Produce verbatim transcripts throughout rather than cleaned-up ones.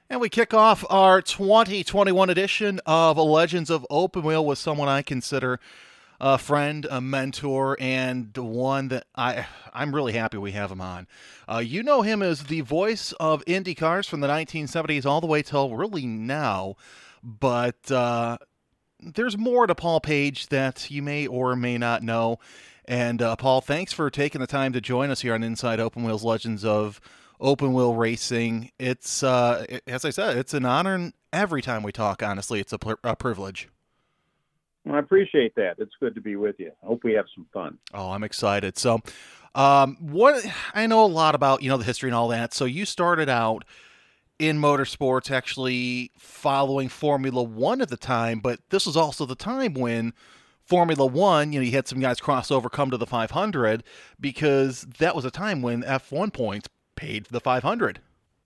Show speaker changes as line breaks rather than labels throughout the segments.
And we kick off our twenty twenty-one edition of Legends of Open Wheel with someone I consider a friend, a mentor, and one that I, I'm really happy we have him on. Uh, you know him as the voice of Indy cars from the nineteen seventies all the way till really now, but uh, there's more to Paul Page that you may or may not know. And uh, Paul, thanks for taking the time to join us here on Inside Open Wheels Legends of Open Wheel Racing. It's, uh, as I said, it's an honor, and every time we talk, honestly, it's a, pl- a privilege.
Well, I appreciate that. It's good to be with you. I hope we have some fun.
Oh, I'm excited. So, um, what I know a lot about, you know, the history and all that. So you started out in motorsports, actually following Formula One at the time, but this was also the time when Formula One, you know, you had some guys cross over, come to the five hundred, because that was a time when F one points paid the five hundred.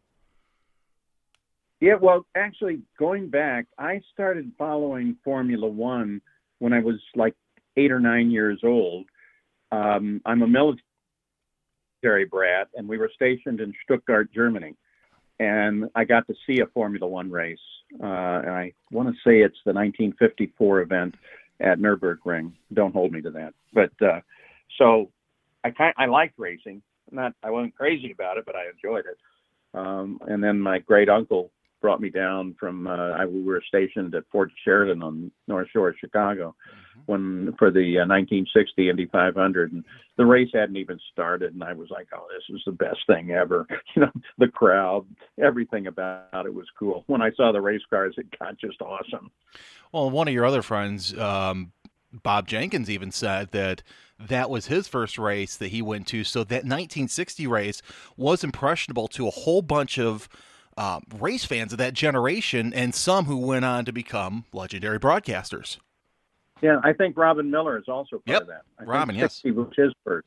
Yeah, well, actually, going back, I started following Formula One when I was like eight or nine years old. Um, I'm a military brat, and we were stationed in Stuttgart, Germany. And I got to see a Formula One race. Uh, and I want to say it's the nineteen fifty-four event at Nürburgring. Don't hold me to that. But uh, so I kind I liked racing. Not I wasn't crazy about it, but I enjoyed it. Um, and then my great uncle brought me down from. Uh, I, we were stationed at Fort Sheridan on North Shore of Chicago mm-hmm. when for the uh, nineteen sixty Indy five hundred, and the race hadn't even started, and I was like, "Oh, this is the best thing ever!" You know, the crowd, everything about it was cool. When I saw the race cars, it got just awesome.
Well, one of your other friends, um, Bob Jenkins, even said that that was his first race that he went to. So that nineteen sixty race was impressionable to a whole bunch of uh, race fans of that generation, and some who went on to become legendary broadcasters.
Yeah, I think Robin Miller is also part
yep.
of that. I
Robin,
think
yes.
He was his first.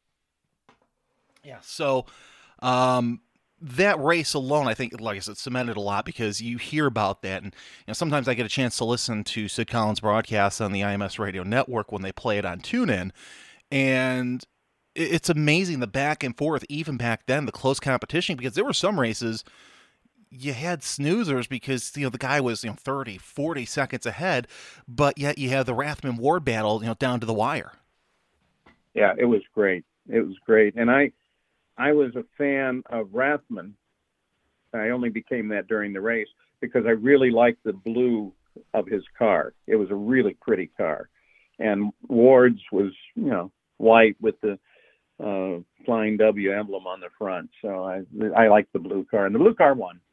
Yeah, so um, that race alone, I think, like I said, cemented a lot because you hear about that. And you know, sometimes I get a chance to listen to Sid Collins' broadcasts on the I M S Radio Network when they play it on TuneIn. And it's amazing the back and forth, even back then, the close competition, because there were some races you had snoozers because, you know, the guy was, you know, thirty, forty seconds ahead, but yet you have the Rathman-Ward battle, you know, down to the wire.
Yeah, it was great. It was great. And I, I was a fan of Rathman. I only became that during the race because I really liked the blue of his car. It was a really pretty car. And Ward's was, you know, white with the uh, Flying W emblem on the front. So I I liked the blue car. And the blue car won.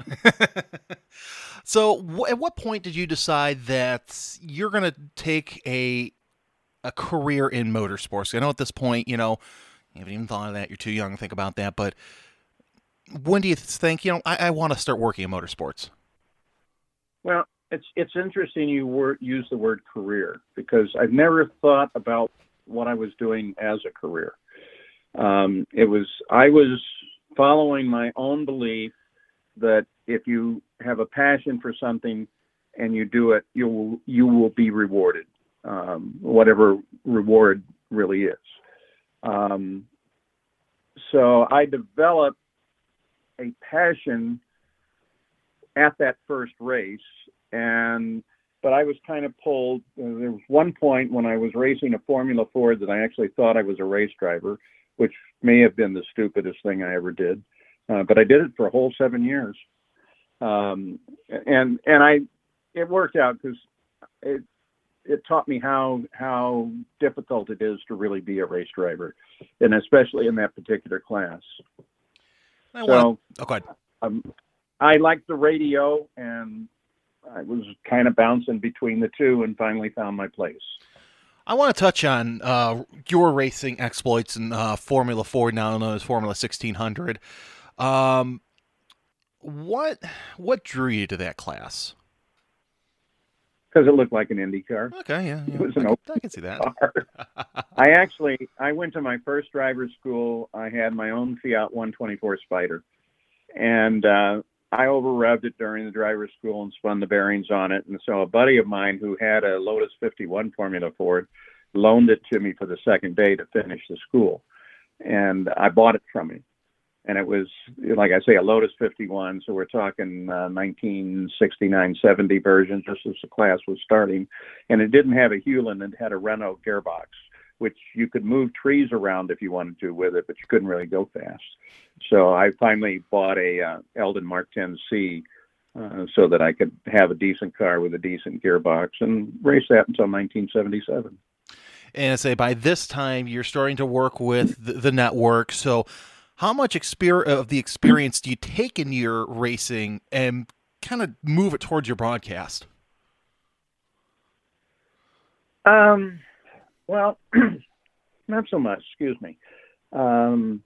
So w- at what point did you decide that you're going to take a a career in motorsports? I know at this point, you know, you haven't even thought of that. You're too young to think about that. But when do you think, you know, I, I want to start working in motorsports?
Well, it's it's interesting you word, use the word career because I've never thought about what I was doing as a career. Um, it was I was following my own belief that if you have a passion for something and you do it, you will you will be rewarded, um, whatever reward really is. Um, so I developed a passion at that first race, and but I was kind of pulled. Uh, there was one point when I was racing a Formula Ford that I actually thought I was a race driver, which may have been the stupidest thing I ever did. Uh, but I did it for a whole seven years, um, and and I it worked out because it it taught me how how difficult it is to really be a race driver, and especially in that particular class.
I
so
want to, oh, go ahead.
Um, I liked the radio, and I was kind of bouncing between the two, and finally found my place.
I want to touch on uh, your racing exploits in uh, Formula Ford, now known as Formula sixteen hundred. Um, what what drew you to that class?
Because it looked like an Indy car.
Okay, yeah, yeah.
It was
I,
an
can,
open
I can see that.
car. I actually, I went to my first driver's school. I had my own Fiat one twenty-four Spider, and uh, I over revved it during the driver's school and spun the bearings on it. And so a buddy of mine who had a Lotus fifty-one Formula Ford loaned it to me for the second day to finish the school, and I bought it from him. and it was, like I say, a Lotus fifty-one. So we're talking uh, nineteen sixty-nine, seventy version, just as the class was starting. And it didn't have a Hewland, it had a Renault gearbox, which you could move trees around if you wanted to with it, but you couldn't really go fast. So I finally bought a uh, Eldon Mark ten C uh, so that I could have a decent car with a decent gearbox and race that until nineteen seventy-seven.
And I say by this time you're starting to work with the, the network. So how much exper- of the experience do you take in your racing and kind of move it towards your broadcast?
Um, well, not so much, excuse me. Um,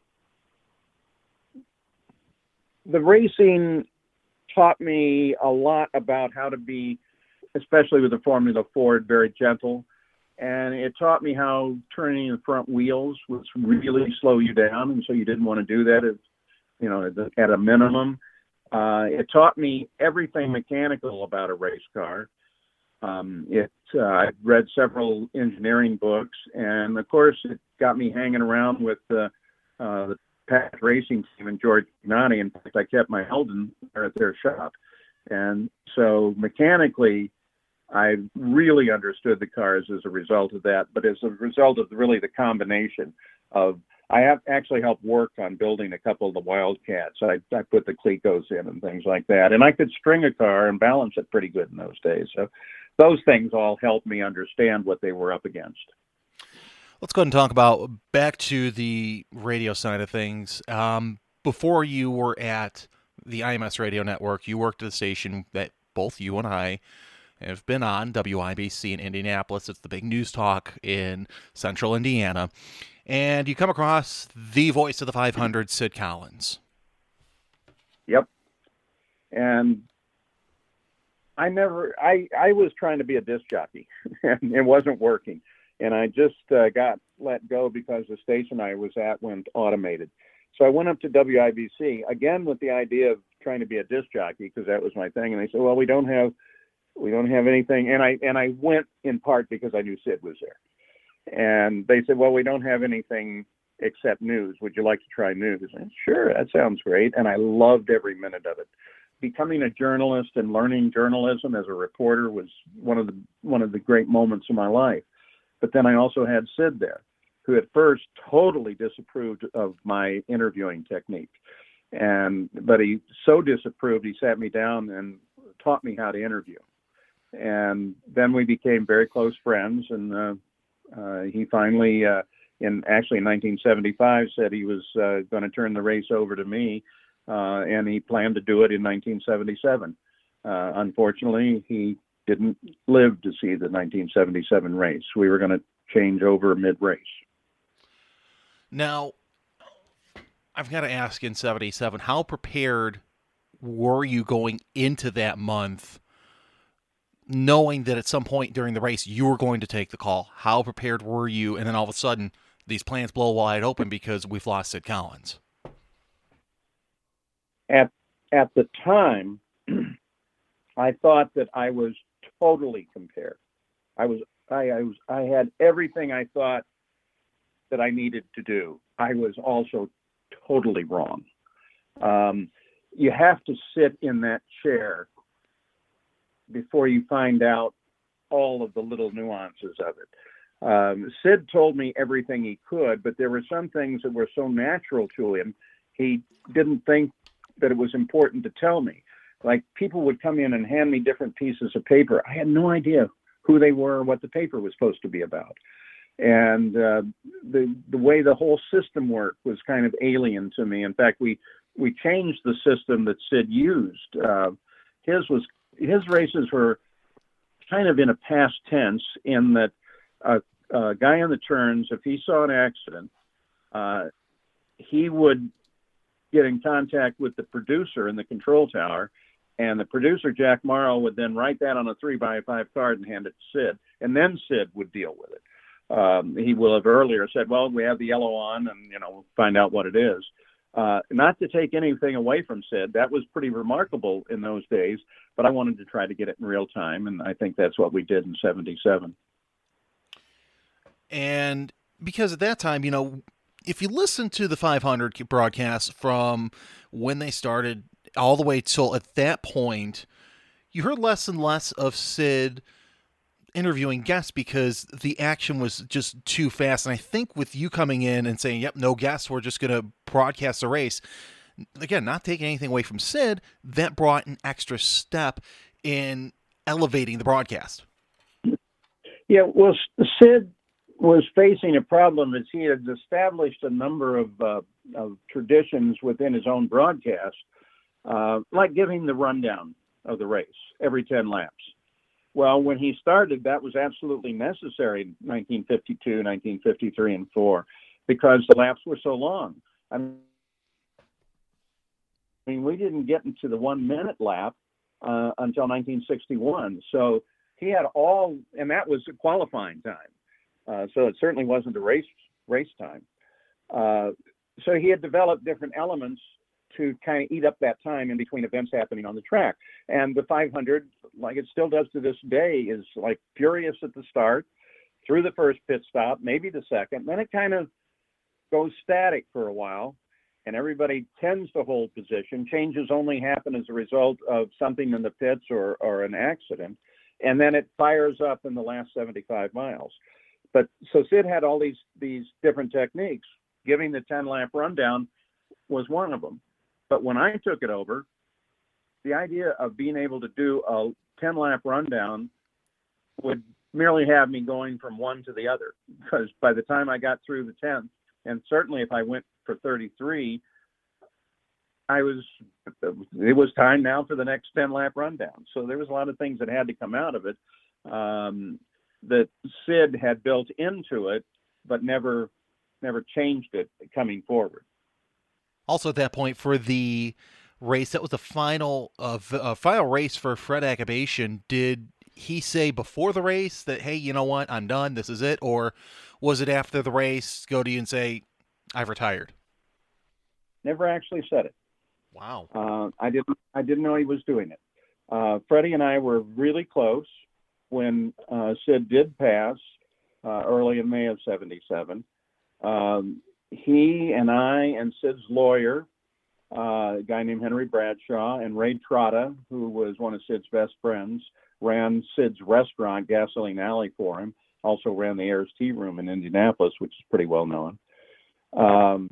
the racing taught me a lot about how to be, especially with the Formula Ford, very gentle. And it taught me how turning the front wheels would really slow you down, and so you didn't want to do that, at, you know, at a minimum. Uh, it taught me everything mechanical about a race car. Um, it uh, I've read several engineering books, and of course, it got me hanging around with uh, uh, the Pat Racing team and George Ignati. In fact, I kept my Eldon there at their shop, and so mechanically, I really understood the cars as a result of that, but as a result of really the combination of, I have actually helped work on building a couple of the Wildcats. I, I put the Clecos in and things like that, and I could string a car and balance it pretty good in those days. So those things all helped me understand what they were up against.
Let's go ahead and talk about back to the radio side of things. Um, before you were at the I M S Radio Network, you worked at a station that both you and I have been on, W I B C in Indianapolis. It's the big news talk in central Indiana. And you come across the voice of the five hundred, Sid Collins.
Yep. And I never, I, I was trying to be a disc jockey, and it wasn't working. And I just uh, got let go because the station I was at went automated. So I went up to W I B C, again with the idea of trying to be a disc jockey, because that was my thing. And they said, well, we don't have We don't have anything. And I and I went in part because I knew Sid was there. And they said, well, we don't have anything except news. Would you like to try news? And sure, that sounds great. And I loved every minute of it. Becoming a journalist and learning journalism as a reporter was one of the one of the great moments of my life. But then I also had Sid there, who at first totally disapproved of my interviewing technique. And but he so disapproved, he sat me down and taught me how to interview. And then we became very close friends, and uh, uh, he finally, uh, in actually in nineteen seventy-five, said he was uh, going to turn the race over to me, uh, and he planned to do it in nineteen seventy-seven. Uh, unfortunately, he didn't live to see the nineteen seventy-seven race. We were going to change over mid-race.
Now, I've got to ask, in seventy-seven, how prepared were you going into that month, knowing that at some point during the race you were going to take the call? How prepared were you? And then all of a sudden, these plans blow wide open because we've lost Sid Collins.
At at the time, I thought that I was totally prepared. I was I, I was I had everything I thought that I needed to do. I was also totally wrong. Um, you have to sit in that chair before you find out all of the little nuances of it. Um, Sid told me everything he could, but there were some things that were so natural to him, he didn't think that it was important to tell me. Like, people would come in and hand me different pieces of paper. I had no idea who they were or what the paper was supposed to be about. And uh, the the way the whole system worked was kind of alien to me. In fact, we we changed the system that Sid used. Uh, his was his races were kind of in a past tense, in that a, a guy on the turns, if he saw an accident, uh, he would get in contact with the producer in the control tower, and the producer, Jack Morrow, would then write that on a three by five card and hand it to Sid, and then Sid would deal with it. Um, he will have earlier said, well, we have the yellow on, and, you know, find out what it is. Uh, not to take anything away from Sid, that was pretty remarkable in those days, but I wanted to try to get it in real time, and I think that's what we did in seventy-seven.
And because at that time, you know, if you listen to the five hundred broadcast from when they started all the way till at that point, you heard less and less of Sid interviewing guests because the action was just too fast. And I think with you coming in and saying, yep, no guests, we're just going to broadcast the race, again, not taking anything away from Sid, that brought an extra step in elevating the broadcast.
Yeah, well, Sid was facing a problem as he had established a number of, uh, of traditions within his own broadcast, uh, like giving the rundown of the race every ten laps. Well, when he started, that was absolutely necessary in nineteen fifty-two, nineteen fifty-three, and four, because the laps were so long. I mean, we didn't get into the one-minute lap uh, until nineteen sixty-one. So he had all, and that was a qualifying time. Uh, so it certainly wasn't a race race time. Uh, so he had developed different elements to kind of eat up that time in between events happening on the track. And the five hundred, like it still does to this day, is like furious at the start, through the first pit stop, maybe the second. Then it kind of goes static for a while, and everybody tends to hold position. Changes only happen as a result of something in the pits or, or an accident. And then it fires up in the last seventy-five miles. But so Sid had all these, these different techniques. Giving the ten lap rundown was one of them. But when I took it over, the idea of being able to do a ten lap rundown would merely have me going from one to the other, because by the time I got through the tenth, and certainly if I went for thirty-three, I was, it was time now for the next ten lap rundown. So there was a lot of things that had to come out of it um, that Sid had built into it, but never, never changed it coming forward.
Also, at that point, for the race, that was the final uh, uh, final race for Fred Agabation. Did he say before the race that, hey, you know what, I'm done, this is it? Or was it after the race, go to you and say, I've retired?
Never actually said it.
Wow.
Uh, I didn't I didn't know he was doing it. Uh, Freddie and I were really close when uh, Sid did pass uh, early in May of seventy-seven. Um, he and I and Sid's lawyer, uh, a guy named Henry Bradshaw, and Ray Trotta, who was one of Sid's best friends, ran Sid's restaurant, Gasoline Alley, for him. Also ran the Ayers Tea Room in Indianapolis, which is pretty well known. Um,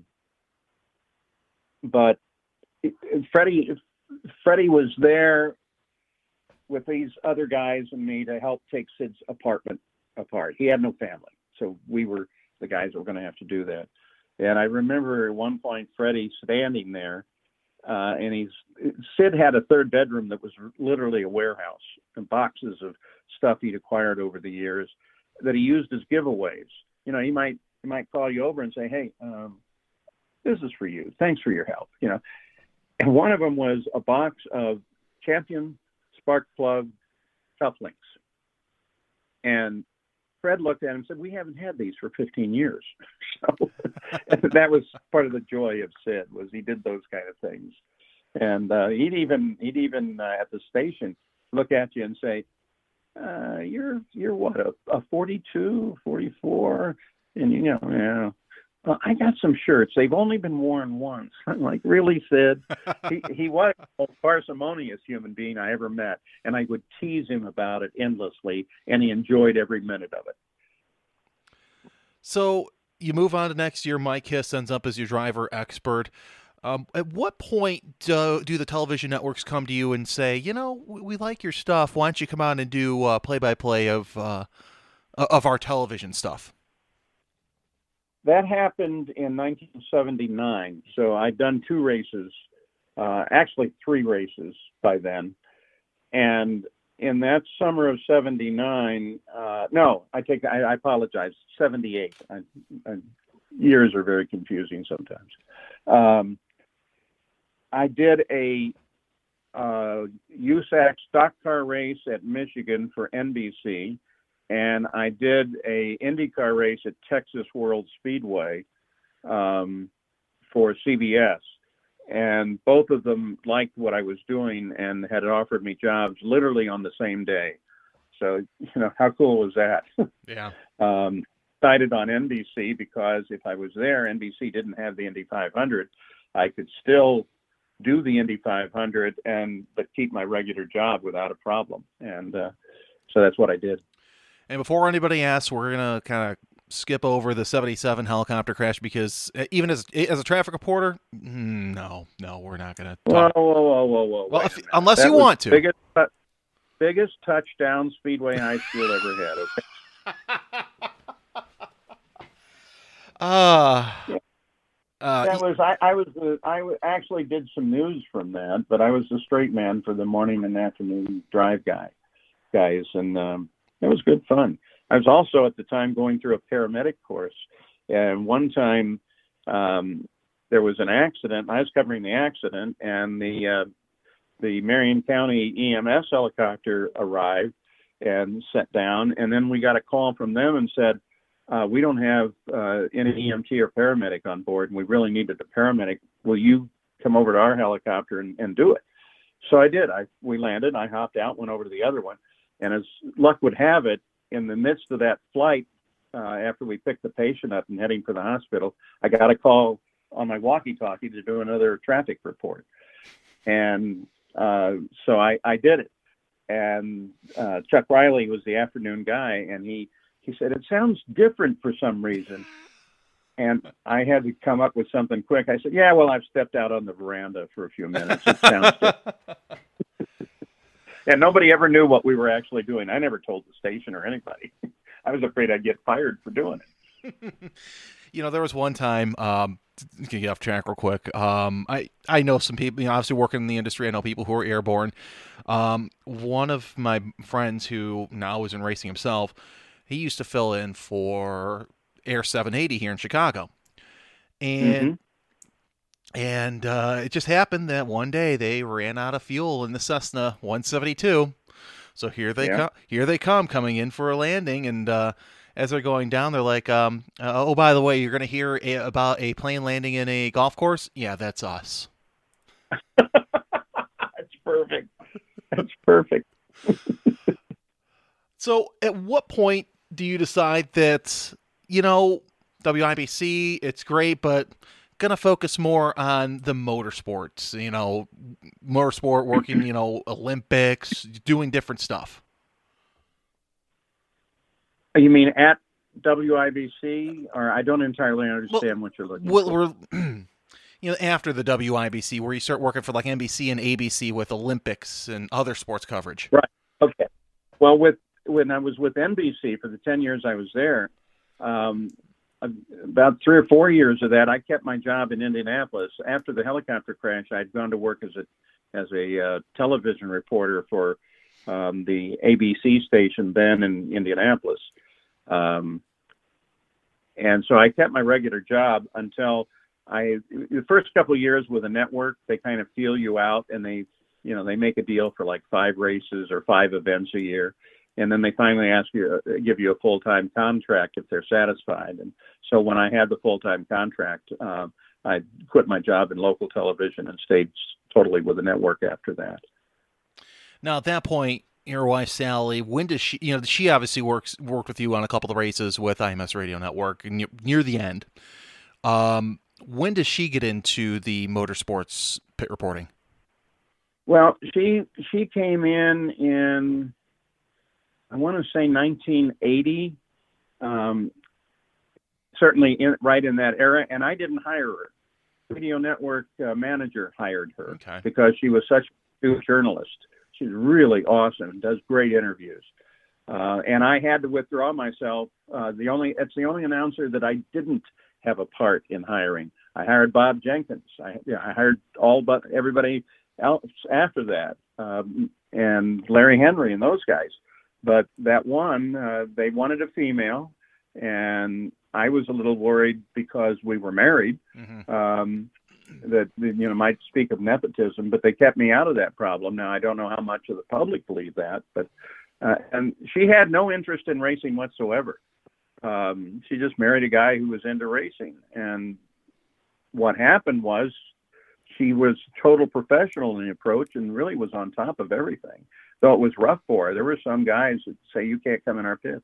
but it, it, Freddie, Freddie was there with these other guys and me to help take Sid's apartment apart. He had no family, so we were the guys that were going to have to do that. And I remember at one point Freddie standing there, uh, and he's Sid had a third bedroom that was literally a warehouse and boxes of stuff he'd acquired over the years that he used as giveaways. You know, he might he might call you over and say, "Hey, um, this is for you. Thanks for your help." You know, and one of them was a box of Champion spark plug cufflinks, and Fred looked at him and said, "We haven't had these for fifteen years." So that was part of the joy of Sid, was he did those kind of things. And uh, he'd even he'd even uh, at the station look at you and say, uh, "You're you're what, a, a forty-two, forty-four?" And you know, you know, well, I got some shirts. They've only been worn once. I'm like, really, Sid? he he was the most parsimonious human being I ever met, and I would tease him about it endlessly, and he enjoyed every minute of it.
So you move on to next year. Mike Hiss ends up as your driver expert. Um, at what point do, do the television networks come to you and say, you know, we, we like your stuff. Why don't you come on and do uh, play-by-play of uh, of our television stuff?
That happened in nineteen seventy-nine. So I'd done two races, uh, actually three races by then. And in that summer of seventy-nine, uh, no, I take, I, I apologize, seventy-eight. I, I, years are very confusing sometimes. Um, I did a uh, U S A C stock car race at Michigan for N B C. And I did a IndyCar race at Texas World Speedway um, for C B S. And both of them liked what I was doing and had offered me jobs literally on the same day. So, you know, how cool was that?
Yeah.
um, decided on N B C because if I was there, N B C didn't have the Indy five hundred. I could still do the Indy five hundred and but keep my regular job without a problem. And uh, so that's what I did.
And before anybody asks, we're gonna kind of skip over the seventy-seven helicopter crash because even as as a traffic reporter, no, no, we're not gonna talk.
Whoa, whoa, whoa, whoa, whoa!
Well, if, unless that you want to.
Biggest, uh, biggest touchdown Speedway High School ever had. Okay.
uh,
yeah.
uh,
that was I. I was uh, I actually did some news from that, but I was the straight man for the morning and afternoon drive guy guys, and um, it was good fun. I was also at the time going through a paramedic course, and one time um, there was an accident. I was covering the accident, and the uh, the Marion County E M S helicopter arrived and sat down, and then we got a call from them and said, uh, we don't have uh, any E M T or paramedic on board, and we really needed a paramedic. Will you come over to our helicopter and, and do it? So I did. I we landed. I hopped out, went over to the other one, and as luck would have it, in the midst of that flight, uh, after we picked the patient up and heading for the hospital, I got a call on my walkie-talkie to do another traffic report. And uh, so I, I did it. And uh, Chuck Riley was the afternoon guy, and he, he said, it sounds different for some reason. And I had to come up with something quick. I said, yeah, well, I've stepped out on the veranda for a few minutes. It sounds different. And nobody ever knew what we were actually doing. I never told the station or anybody. I was afraid I'd get fired for doing it.
You know, there was one time, um, to get off track real quick. Um, I, I know some people, you know, obviously working in the industry, I know people who are airborne. Um, one of my friends who now is in racing himself, he used to fill in for Air seven eighty here in Chicago. And mm-hmm. And uh, it just happened that one day they ran out of fuel in the Cessna one seventy-two. So here they yeah. come. Here they come, coming in for a landing. And uh, as they're going down, they're like, um, uh, "Oh, by the way, you're going to hear a, about a plane landing in a golf course. Yeah, that's us."
That's perfect. That's perfect.
So, at what point do you decide that, you know, W I B C, it's great, but going to focus more on the motorsports, you know, motorsport, working, you know, Olympics, doing different stuff?
You mean at W I B C, or I don't entirely understand well, what you're looking
well,
for.
We're, you know, after the W I B C, where you start working for like N B C and A B C with Olympics and other sports coverage.
Right. Okay. Well, with when I was with N B C for the ten years I was there, um, about three or four years of that, I kept my job in Indianapolis. After the helicopter crash, I'd gone to work as a as a uh, television reporter for um, the A B C station then in Indianapolis. Um, and so I kept my regular job until I, the first couple of years with a network, they kind of feel you out and they, you know, they make a deal for like five races or five events a year. And then they finally ask you, uh, give you a full-time contract if they're satisfied. And so when I had the full-time contract, uh, I quit my job in local television and stayed totally with the network after that.
Now, at that point, your wife, Sally, when does she, you know, she obviously works, worked with you on a couple of races with I M S Radio Network and near the end. Um, when does she get into the motorsports pit reporting?
Well, she, she came in in, I want to say nineteen eighty, um, certainly in, right in that era, and I didn't hire her. Radio Network uh, manager hired her
okay.
because she was such a good journalist. She's really awesome, does great interviews. Uh, and I had to withdraw myself. Uh, the only It's the only announcer that I didn't have a part in hiring. I hired Bob Jenkins. I, yeah, I hired all but everybody else after that, um, and Larry Henry and those guys. But that one, uh, they wanted a female, and I was a little worried because we were married, mm-hmm. um, that, you know, might speak of nepotism, but they kept me out of that problem. Now, I don't know how much of the public believe that, but, uh, and she had no interest in racing whatsoever. Um, she just married a guy who was into racing. And what happened was she was total professional in the approach and really was on top of everything. Though it was rough for her. There were some guys that say, you can't come in our pits.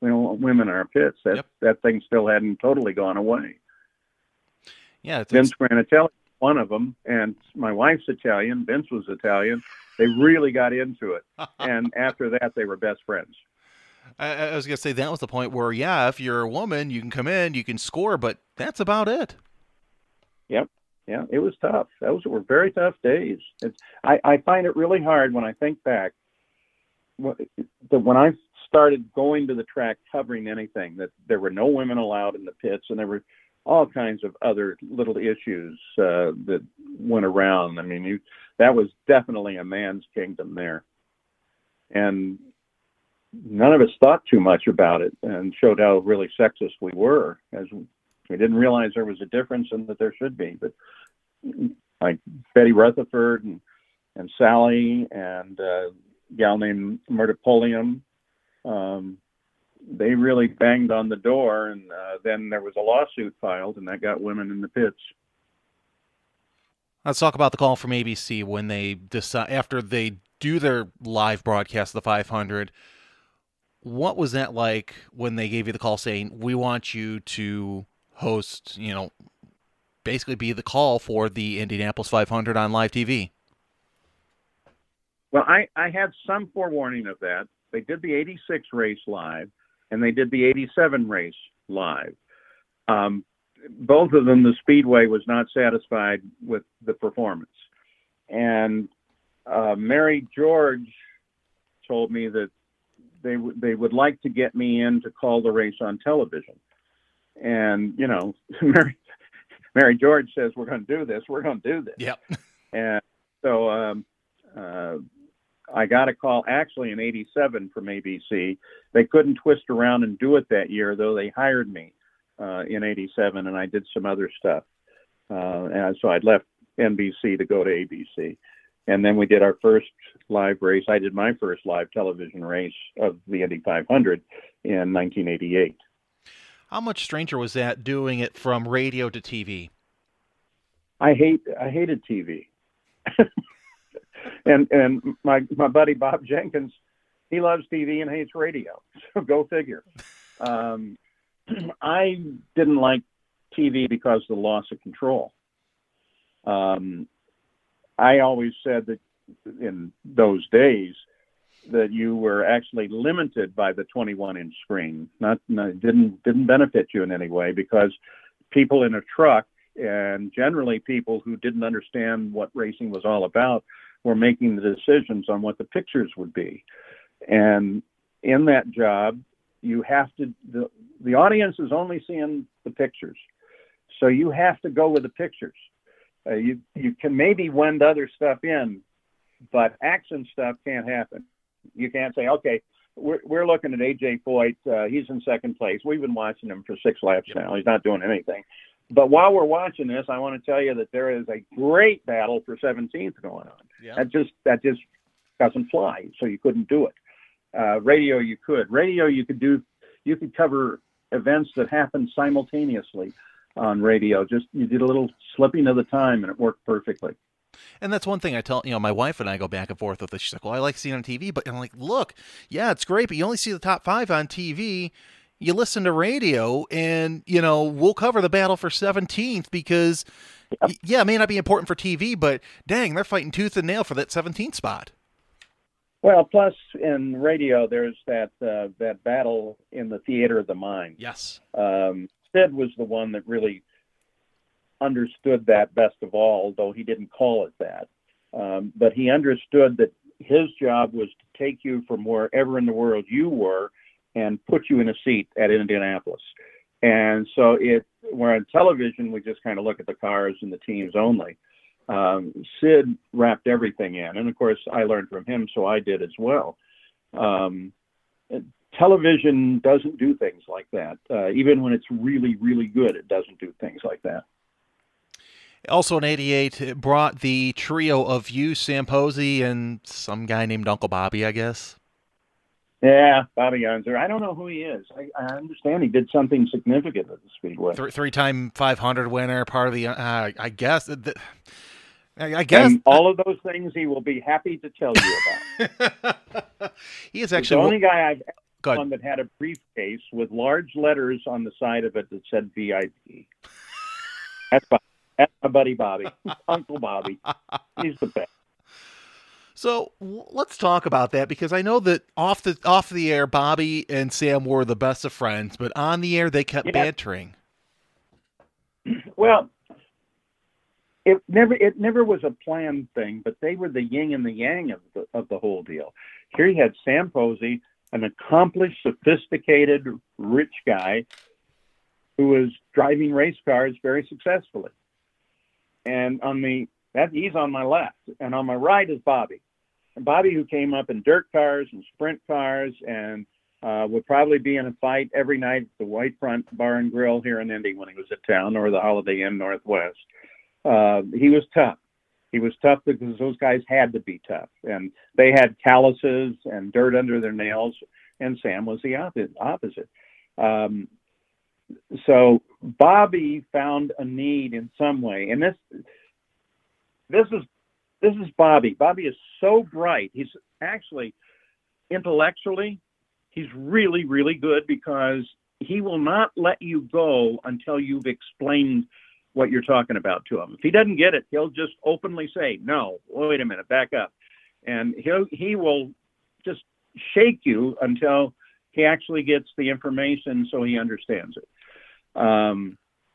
we don't want women in our pits. That
Yep.
that thing still hadn't totally gone away.
Yeah, it's,
Vince Granatelli, one of them, and my wife's Italian. Vince was Italian. They really got into it, and after that, they were best friends.
I, I was gonna say that was the point where, yeah, if you're a woman, you can come in, you can score, but that's about it.
Yep. Yeah, it was tough. Those were very tough days. It's, I, I find it really hard when I think back that when I started going to the track covering anything, that there were no women allowed in the pits, and there were all kinds of other little issues uh, that went around. I mean, you, that was definitely a man's kingdom there. And none of us thought too much about it and showed how really sexist we were, as we didn't realize there was a difference and that there should be. But like Betty Rutherford and, and Sally and uh, a gal named Myrta Pulliam, um, they really banged on the door, and uh, then there was a lawsuit filed, and that got women in the pits.
Let's talk about the call from A B C when they decide, after they do their live broadcast of the five hundred. What was that like when they gave you the call saying, we want you to host, you know, basically be the call for the Indianapolis five hundred on live T V?
Well, I, I had some forewarning of that. They did the eighty-six race live, and they did the eighty-seven race live. Um, both of them, the Speedway was not satisfied with the performance. And uh, Mary George told me that they, w- they would like to get me in to call the race on television. And, you know, Mary, Mary George says, we're going to do this. We're going to do this.
Yep.
And so um, uh, I got a call actually in eighty-seven from A B C. They couldn't twist around and do it that year, though they hired me uh, in eighty-seven, and I did some other stuff. Uh, and so I'd left N B C to go to A B C. And then we did our first live race. I did my first live television race of the Indy five hundred in nineteen eighty-eight.
How much stranger was that doing it from radio to T V?
I hate I hated T V. and and my my buddy Bob Jenkins, he loves T V and hates radio. So go figure. Um, I didn't like T V because of the loss of control. Um, I always said that in those days that you were actually limited by the twenty-one inch screen. Not, not didn't didn't benefit you in any way, because people in a truck, and generally people who didn't understand what racing was all about, were making the decisions on what the pictures would be. And in that job, you have to, the, the audience is only seeing the pictures. So you have to go with the pictures. Uh, you, you can maybe wend other stuff in, but action stuff can't happen. You can't say, okay, we're, we're looking at A J Foyt. Uh, he's in second place. We've been watching him for six laps now. He's not doing anything. But while we're watching this, I want to tell you that there is a great battle for seventeenth going on.
Yeah.
That just that just doesn't fly. So you couldn't do it. Uh, radio, you could. Radio, you could do. You could cover events that happen simultaneously on radio. Just you did a little slipping of the time, and it worked perfectly.
And that's one thing I tell, you know, my wife and I go back and forth with this. She's like, well, I like seeing it on T V, but I'm like, look, yeah, it's great, but you only see the top five on T V. You listen to radio, and, you know, we'll cover the battle for seventeenth because, yep. yeah, it may not be important for T V, but dang, they're fighting tooth and nail for that seventeenth spot.
Well, plus in radio, there's that uh, that battle in the theater of the mind.
Yes.
Um, Sid was the one that really understood that best of all, though he didn't call it that. Um, but he understood that his job was to take you from wherever in the world you were and put you in a seat at Indianapolis. And so it, where on television, we just kind of look at the cars and the teams only. Um, Sid wrapped everything in. And of course, I learned from him, so I did as well. Um, television doesn't do things like that. Uh, even when it's really, really good, it doesn't do things like that.
Also in eighty-eight, it brought the trio of you, Sam Posey, and some guy named Uncle Bobby, I guess.
Yeah, Bobby Unser. I don't know who he is. I, I understand he did something significant at the Speedway.
Th- three-time five hundred winner, part of the, uh, I guess. The, I guess.
And all of those things he will be happy to tell you about.
He is actually
He's the only guy I've
Good.
one that had a briefcase with large letters on the side of it that said V I P. That's my, that's my buddy Bobby, Uncle Bobby. He's the best.
So let's talk about that, because I know that off the off the air, Bobby and Sam were the best of friends, but on the air they kept
Yeah.
bantering.
Well, it never it never was a planned thing, but they were the yin and the yang of the of the whole deal. Here you had Sam Posey, an accomplished, sophisticated, rich guy who was driving race cars very successfully. And on the that he's on my left, and on my right is Bobby. And Bobby, who came up in dirt cars and sprint cars, and uh, would probably be in a fight every night at the White Front Bar and Grill here in Indy when he was in town, or the Holiday Inn Northwest. Uh, he was tough. He was tough because those guys had to be tough, and they had calluses and dirt under their nails. And Sam was the opposite. opposite. Um, so Bobby found a need in some way, and this this is this is Bobby. Bobby is so bright. He's actually intellectually, he's really really good, because he will not let you go until you've explained what you're talking about to him. If he doesn't get it, he'll just openly say, "No, wait a minute, back up," and he'll he will just shake you until he actually gets the information so he understands it. Um,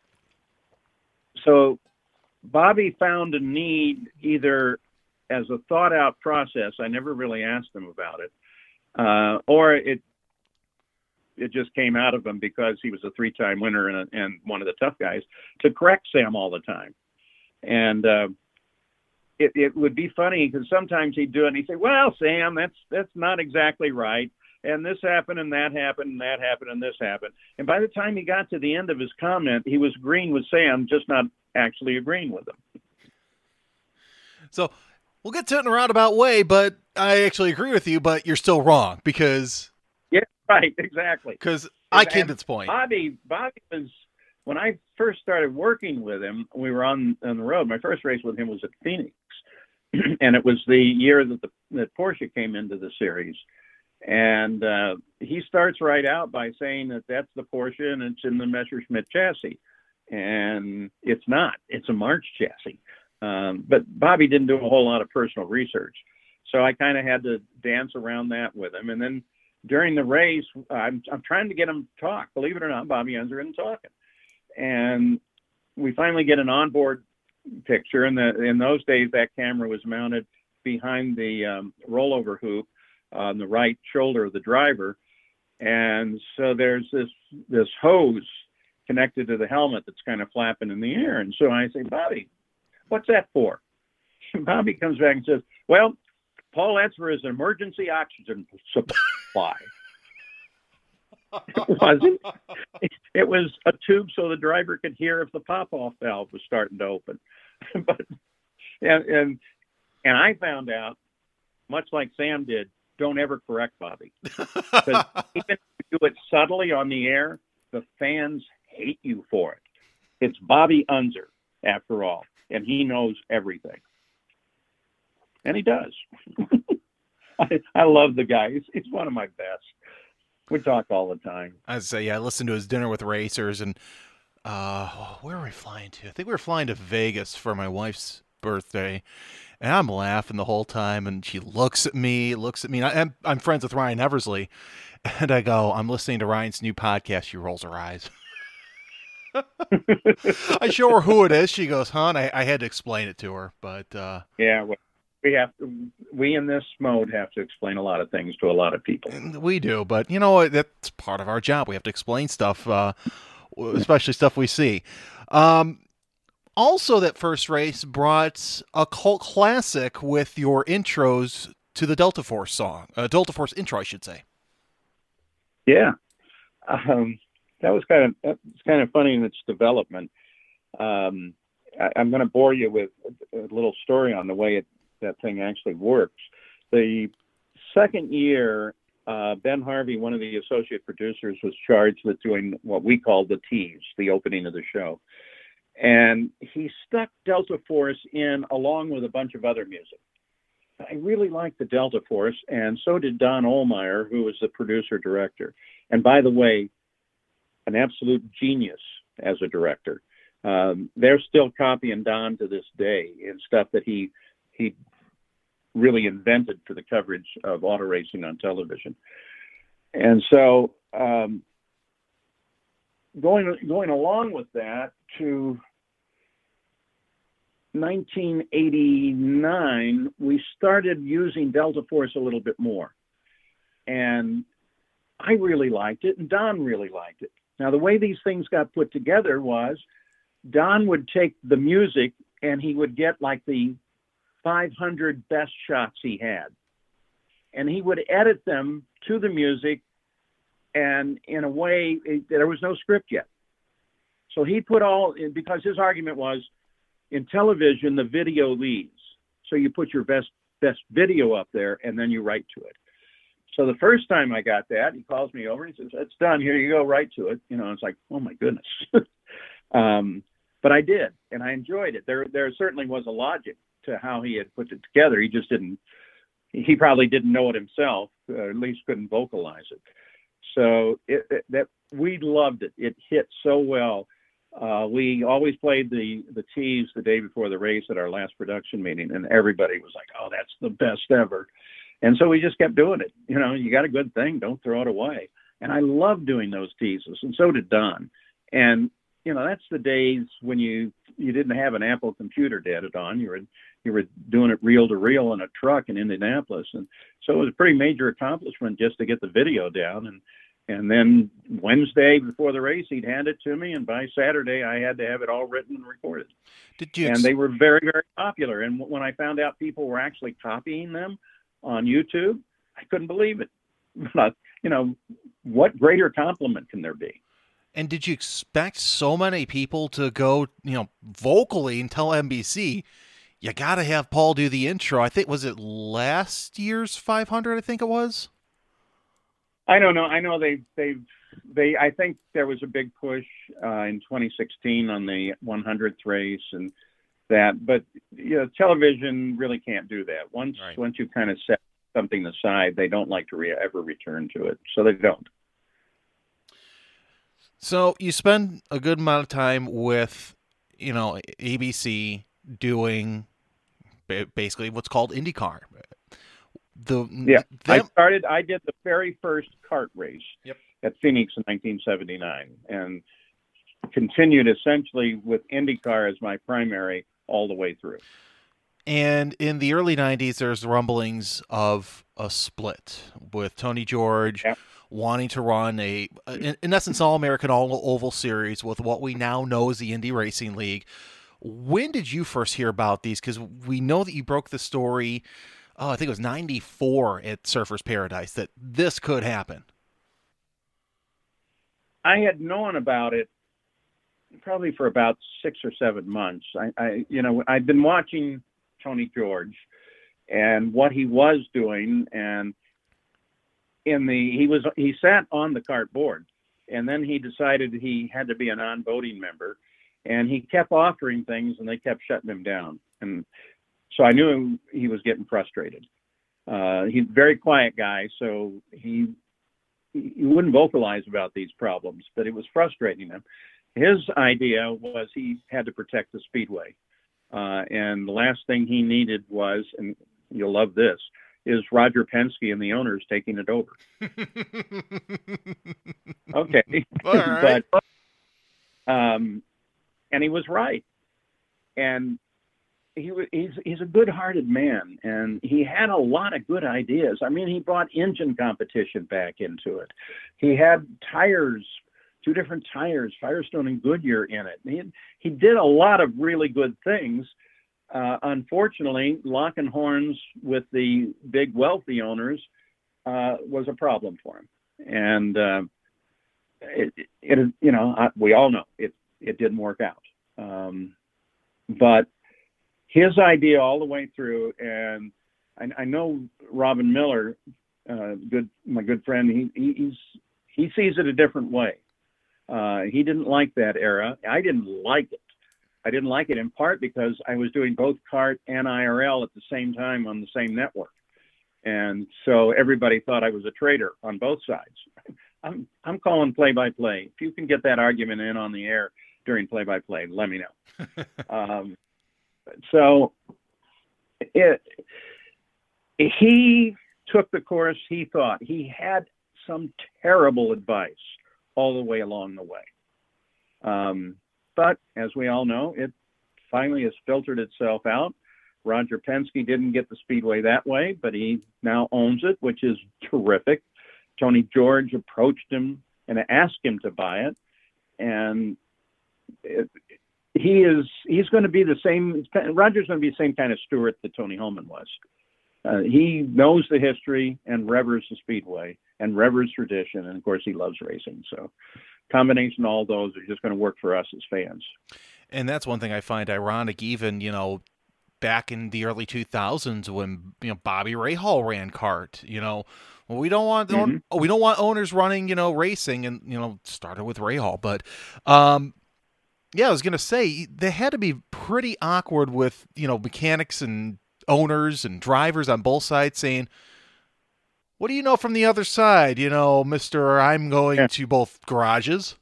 so Bobby found a need either as a thought out process. I never really asked him about it, uh, or it it just came out of him because he was a three-time winner and, a, and one of the tough guys, to correct Sam all the time. And uh, it, it would be funny because sometimes he'd do it and he'd say, "Well, Sam, that's that's not exactly right. And this happened and that happened and that happened and this happened." And by the time he got to the end of his comment, he was agreeing with Sam, just not actually agreeing with him.
So we'll get to it in a roundabout way, but I actually agree with you, but you're still wrong, because
Yeah, right, exactly.
because I came to this point.
Bobby, Bobby was, when I first started working with him, we were on, on the road. My first race with him was at Phoenix. And it was the year that the that Porsche came into the series. And uh, he starts right out by saying that that's the Porsche and it's in the Messerschmitt chassis. And it's not. It's a March chassis. Um, but Bobby didn't do a whole lot of personal research. So I kind of had to dance around that with him. And then during the race, I'm, I'm trying to get him to talk. Believe it or not, Bobby ends up talking. And we finally get an onboard picture. And the, in those days, that camera was mounted behind the um, rollover hoop on the right shoulder of the driver. And so there's this this hose connected to the helmet that's kind of flapping in the air. And so I say, "Bobby, what's that for?" And Bobby comes back and says, "Well, Paul, that's for his emergency oxygen supply." It wasn't. It was a tube so the driver could hear if the pop-off valve was starting to open. But and, and and I found out, much like Sam did, don't ever correct Bobby. Because even if you do it subtly on the air, the fans hate you for it. It's Bobby Unser, after all, and he knows everything. And he does. I, I love the guy. He's, he's one of my best. We talk all the time.
I say, yeah, I listened to his Dinner with Racers, and uh, where were we flying to? I think we were flying to Vegas for my wife's birthday, and I'm laughing the whole time, and she looks at me, looks at me, and I, I'm, I'm friends with Ryan Eversley, and I go, "I'm listening to Ryan's new podcast." She rolls her eyes. I show her who it is. She goes, "Huh?" And I, I had to explain it to her, but uh,
yeah, well, we have to, we in this mode have to explain a lot of things to a lot of people.
We do, but you know what? That's part of our job. We have to explain stuff, uh, especially stuff we see. Um, also, that first race brought a cult classic with your intros to the Delta Force song, uh, Delta Force intro, I should say.
Yeah, um, that was kind of that's kind of funny in its development. Um, I, I'm going to bore you with a little story on the way it, that thing actually works. The second year, uh, Ben Harvey, one of the associate producers, was charged with doing what we call the tease, the opening of the show. And he stuck Delta Force in along with a bunch of other music. really liked the Delta Force, and so did Don Ohlmeyer, who was the producer director. And by the way, an absolute genius as a director. Um, they're still copying Don to this day in stuff that he he really invented for the coverage of auto racing on television. And so um, going going along with that to nineteen eighty-nine, we started using Delta Force a little bit more. And I really liked it, and Don really liked it. Now, the way these things got put together was Don would take the music and he would get like the five hundred best shots he had. And he would edit them to the music, and in a way, it, there was no script yet. So he put all, because his argument was, in television, the video leads. So you put your best best video up there, and then you write to it. So the first time I got that, he calls me over and he says, "It's done. Here you go. Write to it." You know, it's like, oh my goodness. um, but I did, and I enjoyed it. There, there certainly was a logic to how he had put it together. He just didn't. He probably didn't know it himself, or at least couldn't vocalize it. So it, it, that we loved it. It hit so well. Uh, we always played the the tease the day before the race at our last production meeting, and everybody was like, "Oh, that's the best ever." And so we just kept doing it. You know, you got a good thing, don't throw it away. And I loved doing those teases, and so did Don. And you know, that's the days when you you didn't have an Apple computer to edit on. You were you were doing it reel to reel in a truck in Indianapolis, and so it was a pretty major accomplishment just to get the video down. And And then Wednesday before the race, he'd hand it to me, and by Saturday, I had to have it all written and recorded.
Did you?
And they were very, very popular. And when I found out people were actually copying them on YouTube, I couldn't believe it. But, you know, what greater compliment can there be?
And did you expect so many people to go, you know, vocally and tell N B C, you got to have Paul do the intro? I think, was it last year's five hundred, I think it was?
I don't know. I know they they they. I think there was a big push uh, in twenty sixteen on the hundredth race and that, but you know, television really can't do that. Once
right.
once you kind of set something aside, they don't like to re- ever return to it, so they don't.
So you spend a good amount of time with, you know, A B C doing basically what's called IndyCar. The
yeah,
them,
I started. I did the very first kart race
yep.
at Phoenix in nineteen seventy-nine, and continued essentially with IndyCar as my primary all the way through.
And in the early nineties, there's rumblings of a split with Tony George yep. wanting to run a, in, in essence, all-American all-oval series with what we now know as the Indy Racing League. When did you first hear about these? Because we know that you broke the story. Oh, I think it was ninety-four at Surfers Paradise that this could happen.
I had known about it probably for about six or seven months. I, I you know, I'd been watching Tony George and what he was doing, and in the he was he sat on the kart board, and then he decided he had to be a non-voting member, and he kept offering things, and they kept shutting him down. And so I knew he was getting frustrated. Uh, he's a very quiet guy, so he he wouldn't vocalize about these problems, but it was frustrating him. His idea was he had to protect the speedway, uh, and the last thing he needed was, and you'll love this, is Roger Penske and the owners taking it over. Okay,
all right.
but um, and he was right, and. He he's he's a good-hearted man, and he had a lot of good ideas. I mean, he brought engine competition back into it. He had tires, two different tires, Firestone and Goodyear in it. He he did a lot of really good things. Uh, unfortunately, locking horns with the big wealthy owners uh, was a problem for him, and uh, it, it you know I, we all know it it didn't work out, um, but. His idea all the way through, and I, I know Robin Miller, uh, good my good friend. He, he he's he sees it a different way. Uh, he didn't like that era. I didn't like it. I didn't like it in part because I was doing both kart and I R L at the same time on the same network. And so everybody thought I was a traitor on both sides. I'm I'm calling play-by-play. If you can get that argument in on the air during play-by-play, let me know. um, so it, he took the course he thought. He had some terrible advice all the way along the way. Um, but as we all know, it finally has filtered itself out. Roger Penske didn't get the Speedway that way, but he now owns it, which is terrific. Tony George approached him and asked him to buy it. And it, he is, he's going to be the same, Roger's going to be the same kind of steward that Tony Holman was. Uh, he knows the history and revers the Speedway and revers tradition. And of course he loves racing. So combination of all those are just going to work for us as fans.
And that's one thing I find ironic, even, you know, back in the early two thousands when, you know, Bobby Rahal ran kart, you know, well, we don't want, mm-hmm. we don't want owners running, you know, racing, and, you know, started with Rahal, but, um, yeah, I was going to say they had to be pretty awkward with, you know, mechanics and owners and drivers on both sides saying, what do you know from the other side? You know, Mister I'm going yeah. to both garages.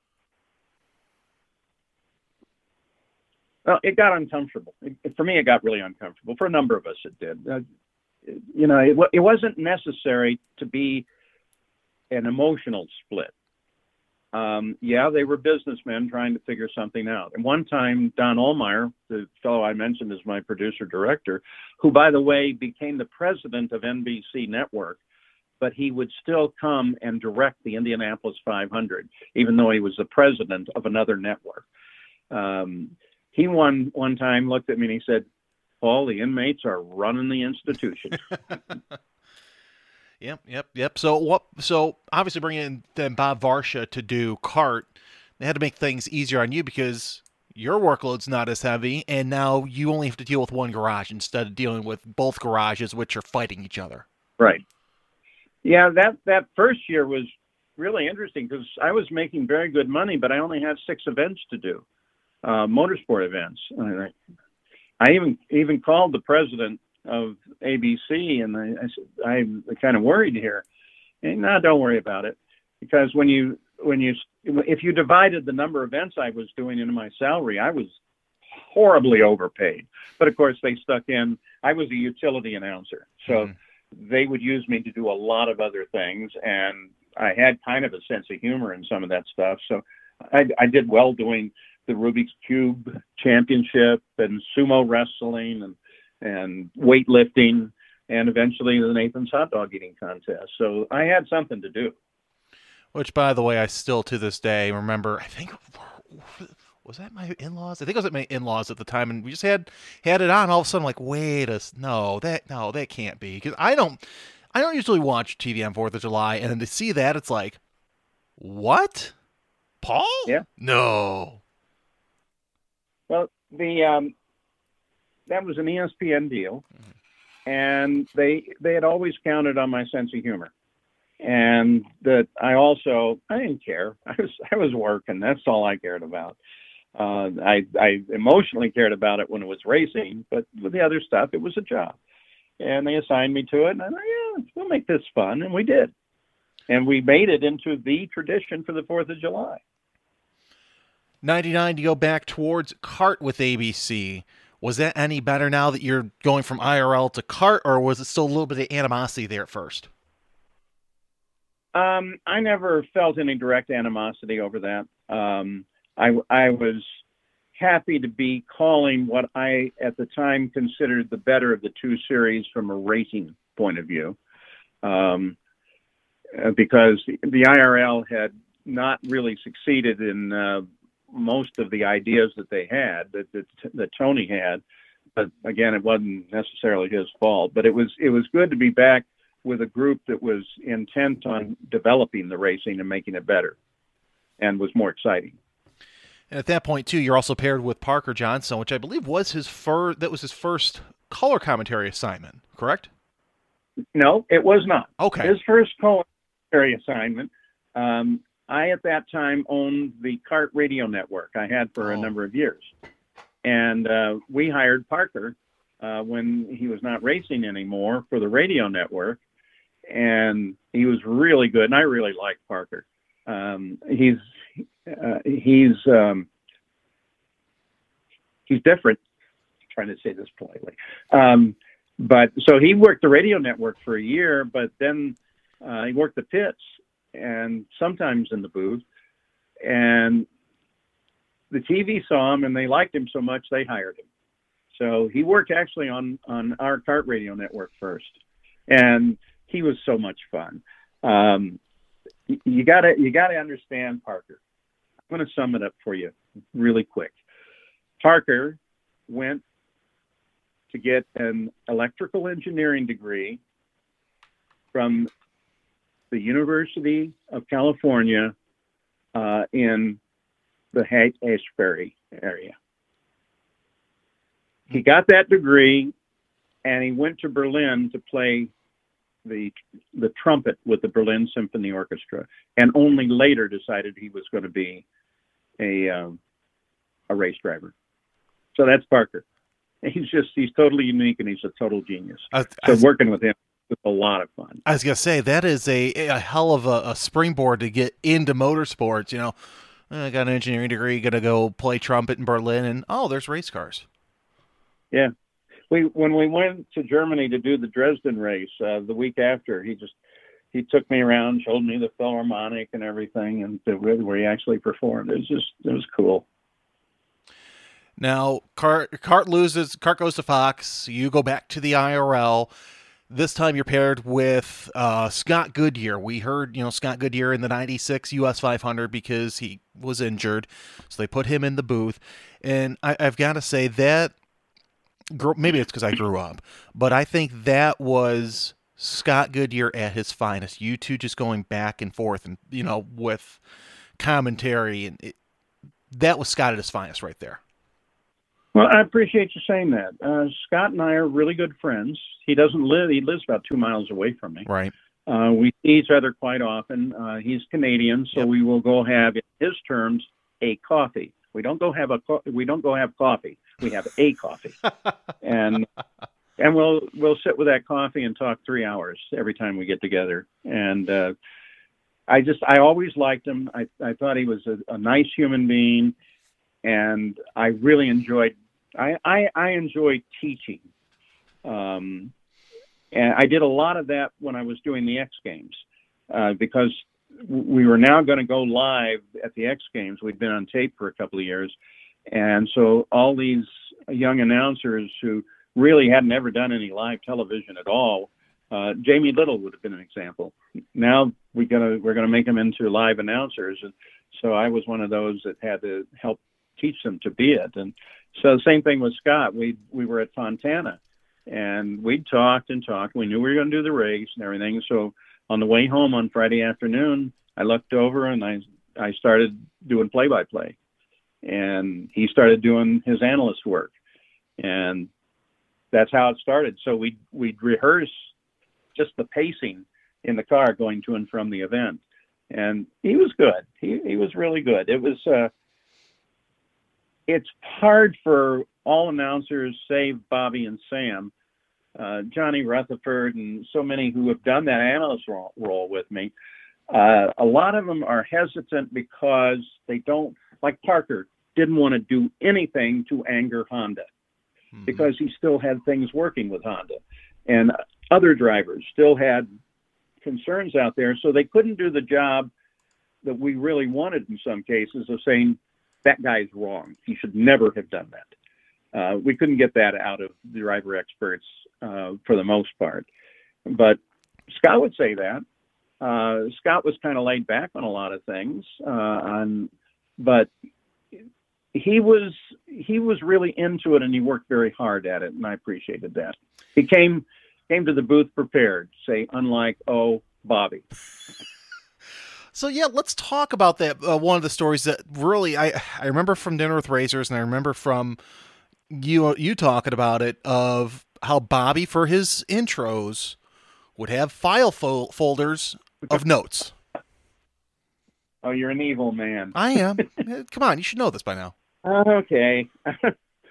Well, it got uncomfortable. It, for me, it got really uncomfortable. For a number of us, it did. Uh, you know, it, it wasn't necessary to be an emotional split. Um, yeah, they were businessmen trying to figure something out. And one time, Don Ohlmeyer, the fellow I mentioned as my producer-director, who, by the way, became the president of N B C Network, but he would still come and direct the Indianapolis five hundred, even though he was the president of another network. Um, He one one time looked at me and he said, Paul, the inmates are running the institution.
Yep, yep, yep. So what? So obviously bringing in then Bob Varsha to do kart, they had to make things easier on you because your workload's not as heavy, and now you only have to deal with one garage instead of dealing with both garages, which are fighting each other.
Right. Yeah, that, that first year was really interesting because I was making very good money, but I only had six events to do. Uh, motorsport events. I, I even even called the president of A B C, and I, I said, I'm kind of worried here. And no, don't worry about it, because when you when you if you divided the number of events I was doing into my salary, I was horribly overpaid. But of course, they stuck in. I was a utility announcer, so mm-hmm. they would use me to do a lot of other things, and I had kind of a sense of humor in some of that stuff. So I, I did well doing the Rubik's Cube Championship and sumo wrestling and and weightlifting, and eventually the Nathan's Hot Dog Eating Contest. So I had something to do.
Which, by the way, I still to this day remember. I think was that my in-laws. I think it was at my in-laws at the time, and we just had had it on. All of a sudden, I'm like, wait a no, that no, that can't be, because I don't, I don't usually watch T V on Fourth of July, and then to see that, it's like, what, Paul?
Yeah.
No.
Well, the um, that was an E S P N deal, mm-hmm. and they they had always counted on my sense of humor, and that I also I didn't care. I was I was working. That's all I cared about. Uh, I I emotionally cared about it when it was racing, but with the other stuff, it was a job, and they assigned me to it. And I thought, yeah, we'll make this fun, and we did, and we made it into the tradition for the Fourth of July.
ninety-nine to go back towards kart with A B C. Was that any better now that you're going from I R L to kart, or was it still a little bit of animosity there at first?
Um, I never felt any direct animosity over that. Um, I, I was happy to be calling what I, at the time, considered the better of the two series from a racing point of view, um, because the I R L had not really succeeded in uh, most of the ideas that they had, that, that that Tony had, but again, it wasn't necessarily his fault. But it was it was good to be back with a group that was intent on developing the racing and making it better, and was more exciting.
And at that point too, you're also paired with Parker Johnson, which I believe was his first. That was his first color commentary assignment, correct?
No, it was not.
Okay,
his first color commentary assignment. Um, I, at that time, owned the Kart Radio Network I had for oh. a number of years. and uh, we hired Parker uh, when he was not racing anymore for the radio network, and he was really good, and I really liked Parker. Um, he's uh, he's um, he's different. I'm trying to say this politely, um, but so he worked the radio network for a year, but then uh, he worked the pits and sometimes in the booth, and the T V saw him and they liked him so much they hired him. So he worked actually on, on our kart radio network first, and he was so much fun. Um, you gotta, you gotta understand Parker. I'm going to sum it up for you really quick. Parker went to get an electrical engineering degree from the University of California uh, in the Haight-Ashbury area. He got that degree, and he went to Berlin to play the the trumpet with the Berlin Symphony Orchestra, and only later decided he was going to be a um, a race driver. So that's Parker. He's just he's totally unique, and he's a total genius.
I,
so
I,
working with him was a lot of fun.
I was gonna say that is a a hell of a, a springboard to get into motorsports. You know, I got an engineering degree, gonna go play trumpet in Berlin, and oh, there's race cars.
Yeah. We when we went to Germany to do the Dresden race uh, the week after, he just he took me around, showed me the Philharmonic and everything, and the, where he actually performed. It was just it was cool.
Now, Cart Cart loses, Cart goes to Fox. You go back to the I R L. This time you're paired with uh, Scott Goodyear. We heard, you know, Scott Goodyear in the ninety-six U S five hundred because he was injured, so they put him in the booth. And I, I've got to say that. Maybe it's because I grew up, but I think that was Scott Goodyear at his finest. You two just going back and forth, and you know, with commentary, and it, that was Scott at his finest right there.
Well, I appreciate you saying that. Uh, Scott and I are really good friends. He doesn't live; he lives about two miles away from me.
Right.
Uh, we see each other quite often. Uh, he's Canadian, so yep. we will go have, in his terms, a coffee. We don't go have a co- we don't go have coffee. We have a coffee, and and we'll we'll sit with that coffee and talk three hours every time we get together. And uh, I just I always liked him. I I thought he was a, a nice human being, and I really enjoyed I I, I enjoyed teaching, um, and I did a lot of that when I was doing the X Games, uh, because we were now going to go live at the X Games. We'd been on tape for a couple of years. And so all these young announcers who really hadn't ever done any live television at all, uh, Jamie Little would have been an example. Now we're gonna we're gonna make them into live announcers, and so I was one of those that had to help teach them to be it. And so the same thing with Scott. We we were at Fontana, and we talked and talked. We knew we were going to do the race and everything. So on the way home on Friday afternoon, I looked over and I I started doing play-by-play. And he started doing his analyst work, and that's how it started. So we we'd rehearse just the pacing in the car going to and from the event, and he was good. He he was really good. It was uh, it's hard for all announcers, save Bobby and Sam, uh, Johnny Rutherford, and so many who have done that analyst role, role with me. Uh, a lot of them are hesitant because they don't. Like Parker didn't want to do anything to anger Honda mm-hmm. because he still had things working with Honda. And other drivers still had concerns out there, so they couldn't do the job that we really wanted in some cases of saying, that guy's wrong. He should never have done that. Uh, we couldn't get that out of the driver experts uh, for the most part. But Scott would say that. Uh, Scott was kind of laid back on a lot of things, uh, on but he was he was really into it, and he worked very hard at it, and I appreciated that. He came came to the booth prepared, say, unlike oh Bobby.
So yeah, let's talk about that. Uh, one of the stories that really I I remember from Dinner with Racers, and I remember from you you talking about it, of how Bobby for his intros would have file fo- folders of notes.
Oh, you're an evil man.
I am. Come on, you should know this by now.
Uh, okay.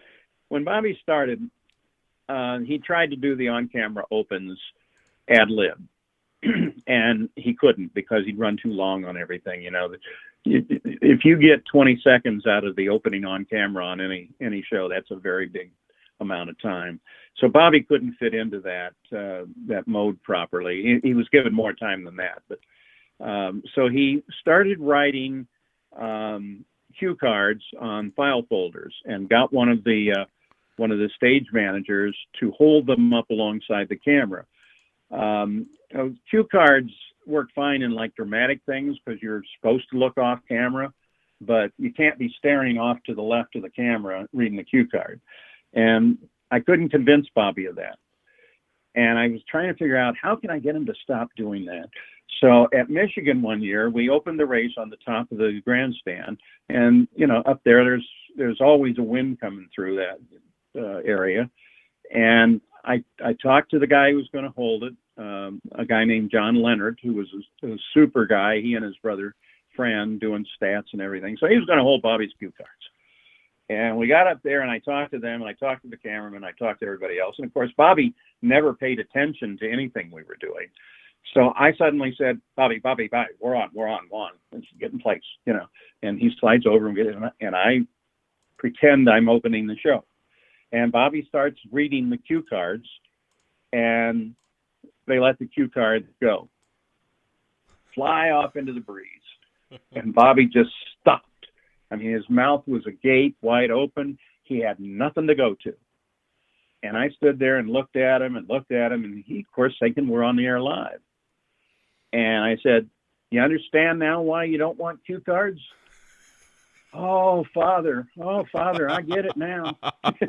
when Bobby started, uh, he tried to do the on-camera opens ad lib, and he couldn't because he'd run too long on everything. You know, if you get twenty seconds out of the opening on camera on any any show, that's a very big amount of time. So Bobby couldn't fit into that uh, that mode properly. He, he was given more time than that, but um, so he started writing um, cue cards on file folders and got one of the uh, one of the stage managers to hold them up alongside the camera. Um, you know, cue cards work fine in like dramatic things because you're supposed to look off camera, but you can't be staring off to the left of the camera reading the cue card. And I couldn't convince Bobby of that. And I was trying to figure out how can I get him to stop doing that. So at Michigan one year, we opened the race on the top of the grandstand, and you know, up there, there's there's always a wind coming through that uh, area. And I I talked to the guy who was going to hold it, um, a guy named John Leonard, who was a, a super guy. He and his brother Fran doing stats and everything. So he was going to hold Bobby's cue cards. And we got up there, and I talked to them, and I talked to the cameraman, I talked to everybody else. And of course, Bobby never paid attention to anything we were doing. So I suddenly said, Bobby, Bobby, Bobby, we're on, we're on, we're on. Let's get in place, you know. And he slides over and get in, and I pretend I'm opening the show. And Bobby starts reading the cue cards, and they let the cue cards go, fly off into the breeze. And Bobby just stopped. I mean, his mouth was agape, wide open. He had nothing to go to. And I stood there and looked at him and looked at him, and he, of course, thinking we're on the air live. And I said, you understand now why you don't want cue cards? Oh, Father. Oh, Father, I get it now.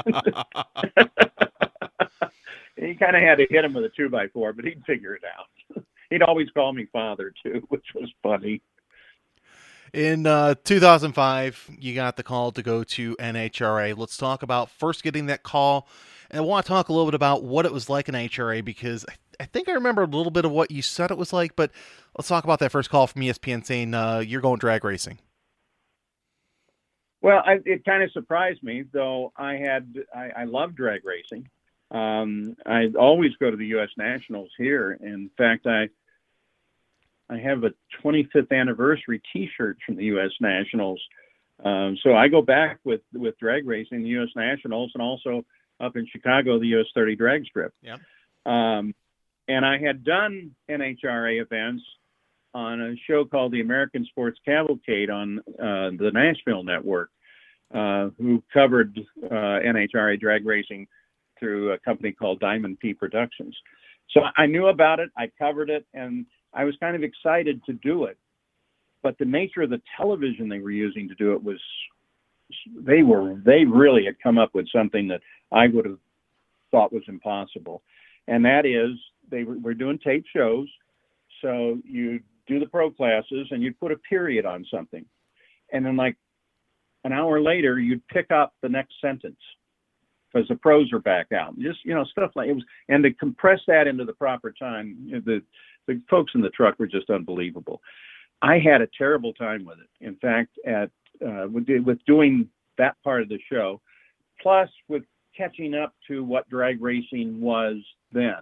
He kind of had to hit him with a two by four, but he'd figure it out. He'd always call me Father, too, which was funny.
In uh, two thousand five, you got the call to go to N H R A. Let's talk about first getting that call. And I want to talk a little bit about what it was like in N H R A, because I, I think I remember a little bit of what you said it was like, but let's talk about that first call from E S P N saying uh, you're going drag racing.
Well, I, it kind of surprised me, though I had, I, I love drag racing. Um, I always go to the U S Nationals here. In fact, I, I have a twenty-fifth anniversary T-shirt from the U S Nationals. Um, so I go back with, with drag racing, the U S Nationals, and also up in Chicago, the U S thirty drag strip.
Yeah.
Um, and I had done N H R A events on a show called the American Sports Cavalcade on uh, the Nashville Network, uh, who covered uh, N H R A drag racing through a company called Diamond P Productions. So I knew about it, I covered it, and I was kind of excited to do it. But the nature of the television they were using to do it was, they were, they really had come up with something that I would have thought was impossible. And that is, they were, were doing tape shows. So you do the pro classes and you'd put a period on something. And then like an hour later, you'd pick up the next sentence because the pros are back out. Just, you know, stuff like it was, and to compress that into the proper time, you know, the, the folks in the truck were just unbelievable. I had a terrible time with it. In fact, at uh, with, with doing that part of the show, plus with catching up to what drag racing was then.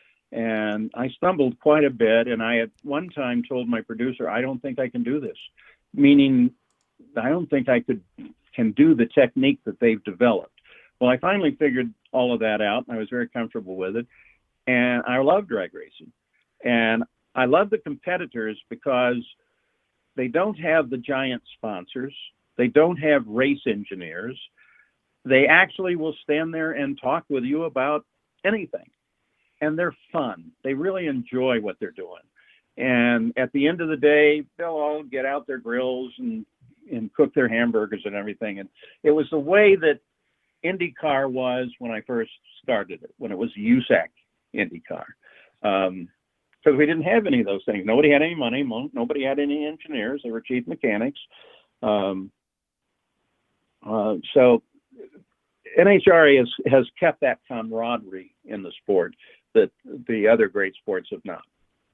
And I stumbled quite a bit. And I at one time told my producer, I don't think I can do this. Meaning, I don't think I could can do the technique that they've developed. Well, I finally figured all of that out. And I was very comfortable with it. And I love drag racing. And I love the competitors because they don't have the giant sponsors. They don't have race engineers. They actually will stand there and talk with you about anything. And they're fun. They really enjoy what they're doing. And at the end of the day, they'll all get out their grills and, and cook their hamburgers and everything. And it was the way that IndyCar was when I first started it, when it was U S A C IndyCar. Um, because we didn't have any of those things. Nobody had any money. Nobody had any engineers. They were chief mechanics. Um, uh, so N H R A has, has kept that camaraderie in the sport that the other great sports have not.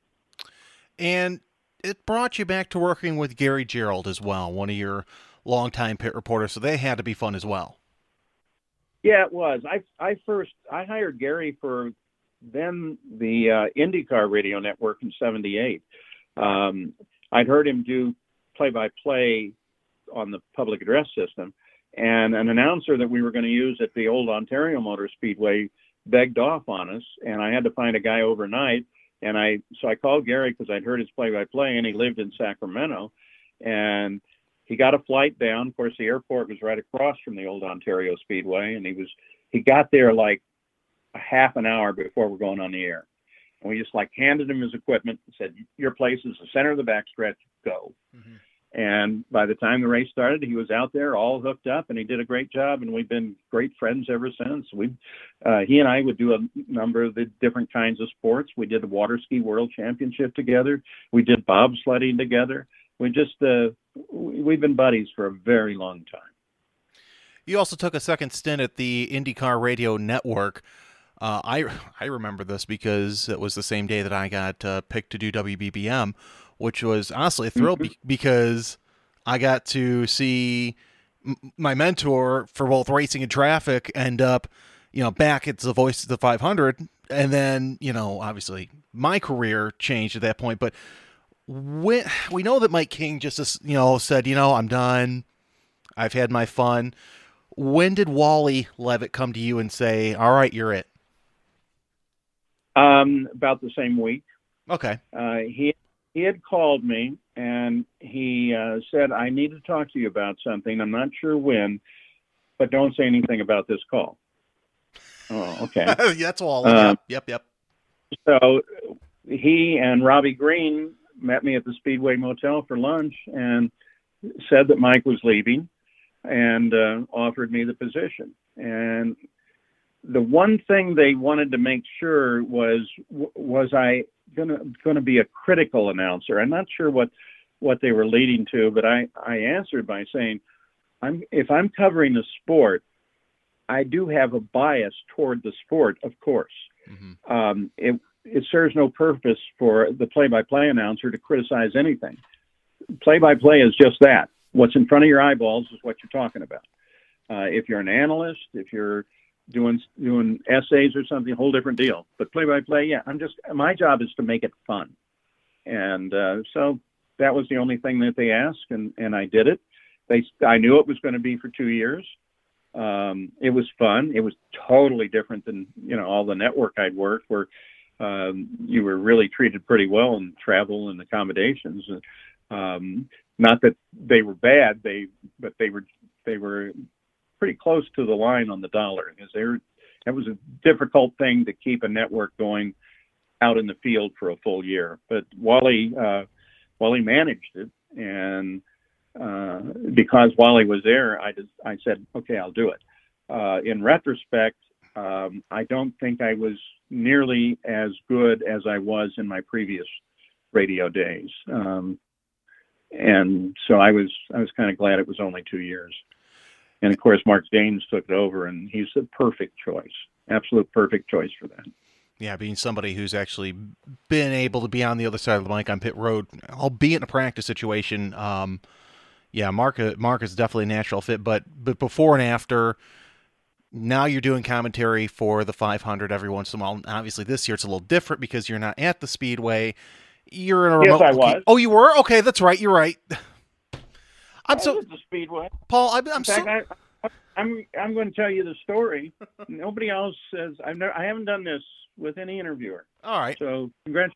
And it brought you back to working with Gary Gerould as well, one of your longtime pit reporters. So they had to be fun as well.
Yeah, it was. I I first I hired Gary for then the uh, IndyCar Radio Network in seventy-eight. Um, I'd heard him do play-by-play on the public address system, and an announcer that we were going to use at the old Ontario Motor Speedway begged off on us, and I had to find a guy overnight. And I so I called Gary because I'd heard his play-by-play, and he lived in Sacramento, and he got a flight down. Of course, the airport was right across from the old Ontario Speedway, and he was he got there like a half an hour before we're going on the air. And we just like handed him his equipment and said, your place is the center of the backstretch, go. Mm-hmm. And by the time the race started, he was out there all hooked up, and he did a great job, and we've been great friends ever since. We, uh, he and I would do a number of the different kinds of sports. We did the water ski world championship together. We did bobsledding together. We just, uh, we've been buddies for a very long time.
You also took a second stint at the IndyCar Radio Network. Uh, I I remember this because it was the same day that I got uh, picked to do W B B M, which was honestly a thrill mm-hmm. be- because I got to see m- my mentor for both racing and traffic end up, you know, back at the Voice of the five hundred, and then, you know, obviously my career changed at that point. But when, we know that Mike King just, you know, said, you know, I'm done. I've had my fun. When did Wally Levitt come to you and say, all right, you're it?
Um, about the same week.
Okay.
Uh, he he had called me, and he uh, said, I need to talk to you about something. I'm not sure when, but don't say anything about this call. Oh, okay.
That's all.
Um,
yep, yep.
So he and Robbie Green met me at the Speedway Motel for lunch and said that Mike was leaving and uh, offered me the position. And the one thing they wanted to make sure was, was I gonna gonna be a critical announcer? I'm not sure what what they were leading to, but I, I answered by saying, I'm if I'm covering the sport, I do have a bias toward the sport, of course. Mm-hmm. Um, it it serves no purpose for the play-by-play announcer to criticize anything. Play-by-play is just that. What's in front of your eyeballs is what you're talking about. Uh, if you're an analyst, if you're doing doing essays or something, a whole different deal. But play-by-play, yeah, I'm just, my job is to make it fun. And uh, so that was the only thing that they asked, and, and I did it. They, I knew it was going to be for two years. Um, it was fun. It was totally different than, you know, all the network I'd worked where um, you were really treated pretty well in travel and accommodations. Um, not that they were bad, they, but they were, they were pretty close to the line on the dollar, because they were, that was a difficult thing to keep a network going out in the field for a full year. But Wally, uh, Wally managed it, and uh, because Wally was there, I just, I said, okay, I'll do it. Uh, in retrospect, um, I don't think I was nearly as good as I was in my previous radio days, um, and so I was, I was kind of glad it was only two years. And of course, Mark Danes took it over, and he's the perfect choice, absolute perfect choice for that.
Yeah, being somebody who's actually been able to be on the other side of the mic on pit road, albeit in a practice situation. Um, yeah, Mark, Mark is definitely a natural fit, but but before and after, now you're doing commentary for the five hundred every once in a while. Obviously, this year it's a little different because you're not at the Speedway. You're in a remote.
Yes, I was.
Oh, you were? Okay, that's right. You're right. I'm
I
so
was at the Speedway.
Paul. I'm, I'm
in fact,
so.
I, I'm I'm going to tell you the story. Nobody else says. I've never. I haven't done this with any interviewer.
All right.
So congratulations.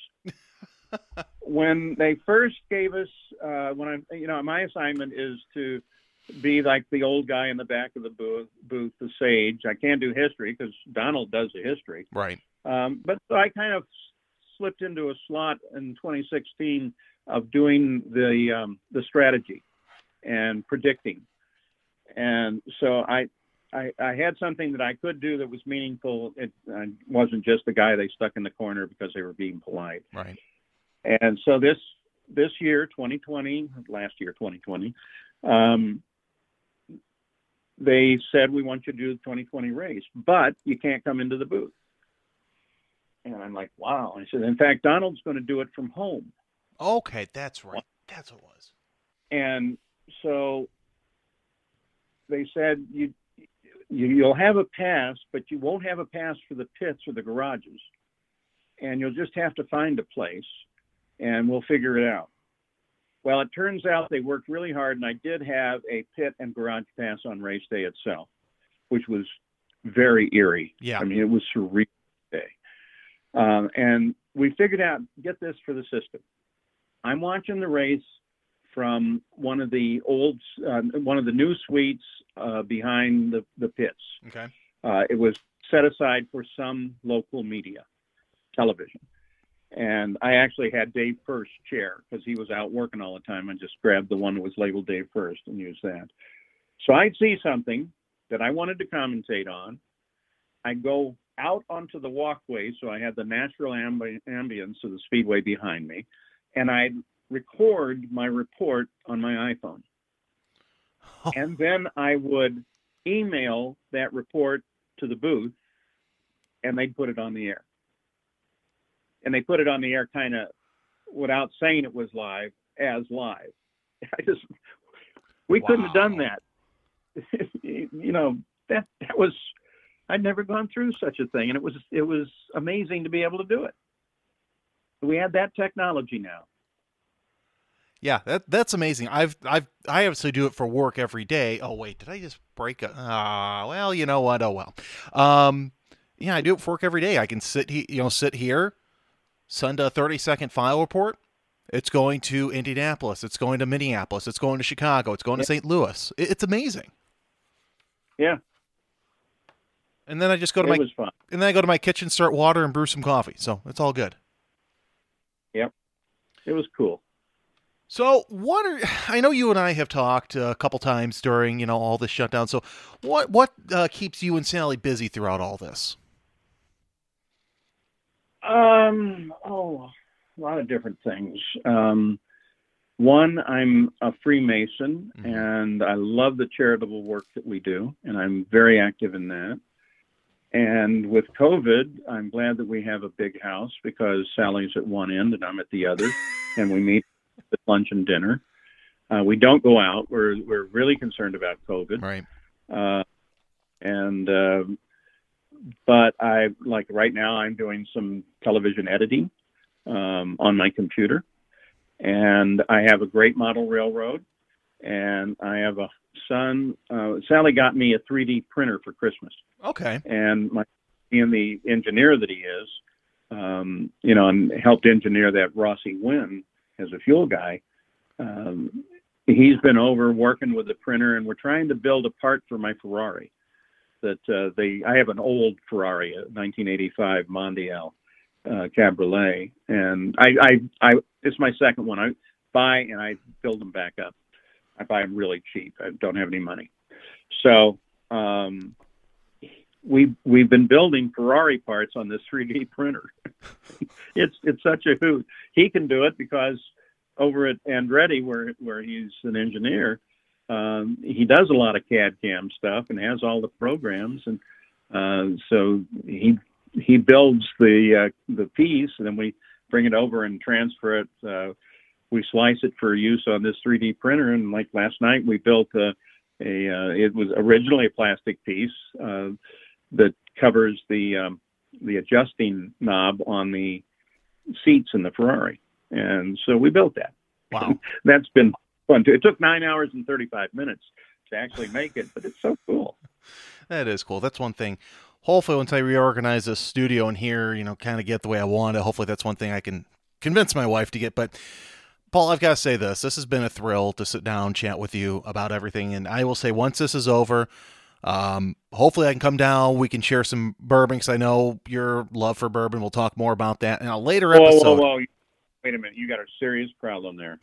When they first gave us, uh, when I, you know, my assignment is to be like the old guy in the back of the booth, booth the sage. I can't do history because Donald does the history.
Right.
Um, but so I kind of slipped into a slot in twenty sixteen of doing the um, the strategy and predicting. And so I, I, I had something that I could do that was meaningful. It I wasn't just the guy they stuck in the corner because they were being polite.
Right.
And so this this year, twenty twenty, last year, twenty twenty, um, they said, we want you to do the twenty twenty race, but you can't come into the booth. And I'm like, wow. I said, in fact, Donald's going to do it from home.
Okay, that's right. That's what it was.
And so they said, you you, you'll have a pass, but you won't have a pass for the pits or the garages. And you'll just have to find a place, and we'll figure it out. Well, it turns out they worked really hard, and I did have a pit and garage pass on race day itself, which was very eerie.
Yeah.
I mean, it was surreal day. Um, and we figured out, get this for the system. I'm watching the race from one of the old, uh, one of the new suites uh, behind the, the pits.
Okay.
Uh, it was set aside for some local media, television. And I actually had Dave First's chair because he was out working all the time. I just grabbed the one that was labeled Dave First and used that. So I'd see something that I wanted to commentate on. I'd go out onto the walkway, so I had the natural ambi- ambience of the speedway behind me, and I'd record my report on my iPhone.
Oh.
And then I would email that report to the booth, and they'd put it on the air. And they put it on the air kind of without saying it was live, as live. I just, we
Wow.
couldn't have done that. You know, that that was, I'd never gone through such a thing, and it was it was amazing to be able to do it. We had that technology now.
Yeah, that that's amazing. I've I've I obviously do it for work every day. Oh wait, did I just break a? Ah, well, you know what? Oh well. Um, yeah, I do it for work every day. I can sit he, you know, sit here, send a thirty second file report. It's going to Indianapolis. It's going to Minneapolis. It's going to Chicago. It's going to Saint Louis. It, it's amazing.
Yeah.
And then I just go to
it
my
was fun.
and then I go to my kitchen, start water, and brew some coffee. So it's all good.
Yep. It was cool.
So what are, I know you and I have talked a couple times during, you know, all this shutdown. So what, what uh, keeps you and Sally busy throughout all this?
Um, oh, a lot of different things. Um, one, I'm a Freemason,
Mhm.
and I love the charitable work that we do, and I'm very active in that. And with COVID, I'm glad that we have a big house because Sally's at one end and I'm at the other, and we meet at lunch and dinner. Uh, we don't go out. We're we're really concerned about COVID.
Right.
Uh, and uh, but I like right now I'm doing some television editing um, on my computer, and I have a great model railroad, and I have a son. Uh, Sally got me a three D printer for Christmas.
Okay.
And my being the engineer that he is, um, you know, and helped engineer that Rossi Win as a fuel guy. Um, he's been over working with the printer, and we're trying to build a part for my Ferrari. That uh, they, I have an old Ferrari, a nineteen eighty-five Mondial uh, Cabriolet, and I, I, I, it's my second one. I buy and I build them back up. I buy them really cheap. I don't have any money, so. Um, We we've been building Ferrari parts on this three D printer. it's it's such a hoot. He can do it because over at Andretti, where where he's an engineer, um, he does a lot of C A D C A M stuff and has all the programs, and uh, so he he builds the uh, the piece, and then we bring it over and transfer it. Uh, we slice it for use on this three D printer, and like last night, we built a, a uh, it was originally a plastic piece. Uh, that covers the um, the adjusting knob on the seats in the Ferrari. And so we built that.
Wow.
That's been fun too. It took nine hours and thirty-five minutes to actually make it, but it's so cool.
That is cool. That's one thing. Hopefully once I reorganize this studio in here, you know, kind of get the way I want it, hopefully that's one thing I can convince my wife to get. But Paul, I've got to say this. This has been a thrill to sit down, chat with you about everything. And I will say once this is over, Um, hopefully I can come down. We can share some bourbon because I know your love for bourbon. We'll talk more about that in a later
whoa,
episode.
Whoa, whoa, wait a minute. You got a serious problem there.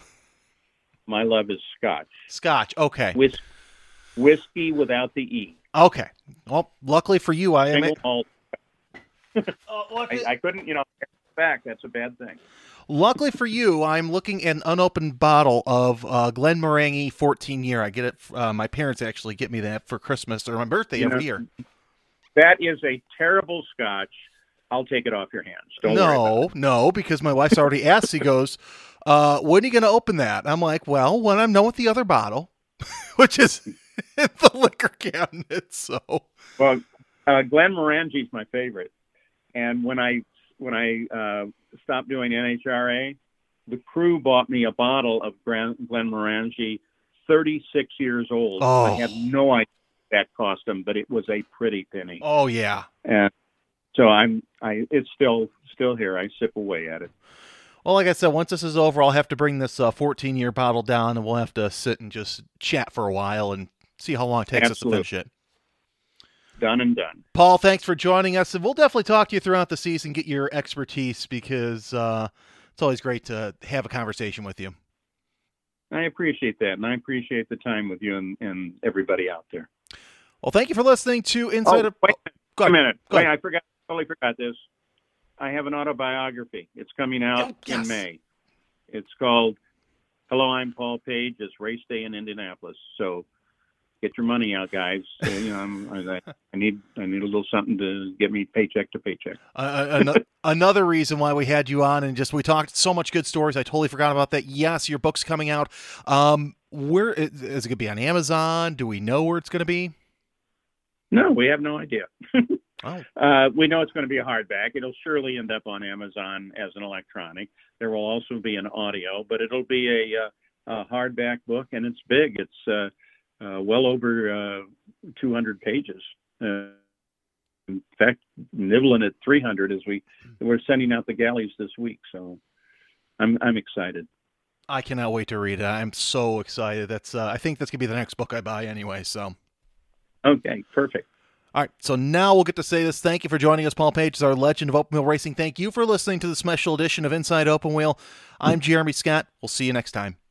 My love is Scotch.
Scotch. Okay.
Whis- whiskey without the E.
Okay. Well, luckily for you, I am.
Single malt.
Oh, luckily,
I, I couldn't, you know, back. That's a bad thing.
luckily for you, I'm looking at an unopened bottle of uh, Glenmorangie fourteen year. I get it. Uh, my parents actually get me that for Christmas or my birthday
You
every
know,
year.
That is a terrible Scotch. I'll take it off your hands. Don't worry about
No,
it.
no, because my wife's already asked. He goes, uh, when are you going to open that? I'm like, well, when I'm done with the other bottle, which is in the liquor cabinet. So,
well, uh, Glenn Morangi's my favorite. And when I when I uh, stopped doing N H R A, the crew bought me a bottle of Glenn Morangi, thirty-six years old.
Oh.
I had no idea what that cost them, but it was a pretty penny.
Oh yeah.
And so I'm I it's still still here. I sip away at it.
Well, like I said, once this is over, I'll have to bring this uh, fourteen-year bottle down, and we'll have to sit and just chat for a while and see how long it takes
Absolutely.
us to finish it.
Done and done.
Paul, thanks for joining us, and we'll definitely talk to you throughout the season, get your expertise, because uh, it's always great to have a conversation with you.
I appreciate that, and I appreciate the time with you and, and everybody out there.
Well, thank you for listening to Inside
oh,
of...
Wait
Go
a
ahead.
minute.
Go
Wait,
ahead.
I forgot. Totally forgot this. I have an autobiography. It's coming out
Oh, yes.
in May. It's called Hello, I'm Paul Page. It's race day in Indianapolis. So get your money out, guys. So, you know, I'm, I, I need I need a little something to get me paycheck to paycheck.
Uh, an- another reason why we had you on, and just we talked so much good stories. I totally forgot about that. Yes, your book's coming out. Um, where is it going to be on Amazon? Do we know where it's going to be?
No, we have no idea.
Oh.
Uh, we know it's going to be a hardback. It'll surely end up on Amazon as an electronic. There will also be an audio, but it'll be a, uh, a hardback book, and it's big. It's uh, uh, well over uh, two hundred pages. Uh, in fact, nibbling at three hundred as we we're sending out the galleys this week. So I'm I'm excited.
I cannot wait to read it. I'm so excited. That's uh, I think that's gonna be the next book I buy anyway. So.
Okay, perfect.
All right, so now we'll get to say this. Thank you for joining us, Paul Page, as our legend of open wheel racing. Thank you for listening to the special edition of Inside Open Wheel. I'm Jeremy Scott. We'll see you next time.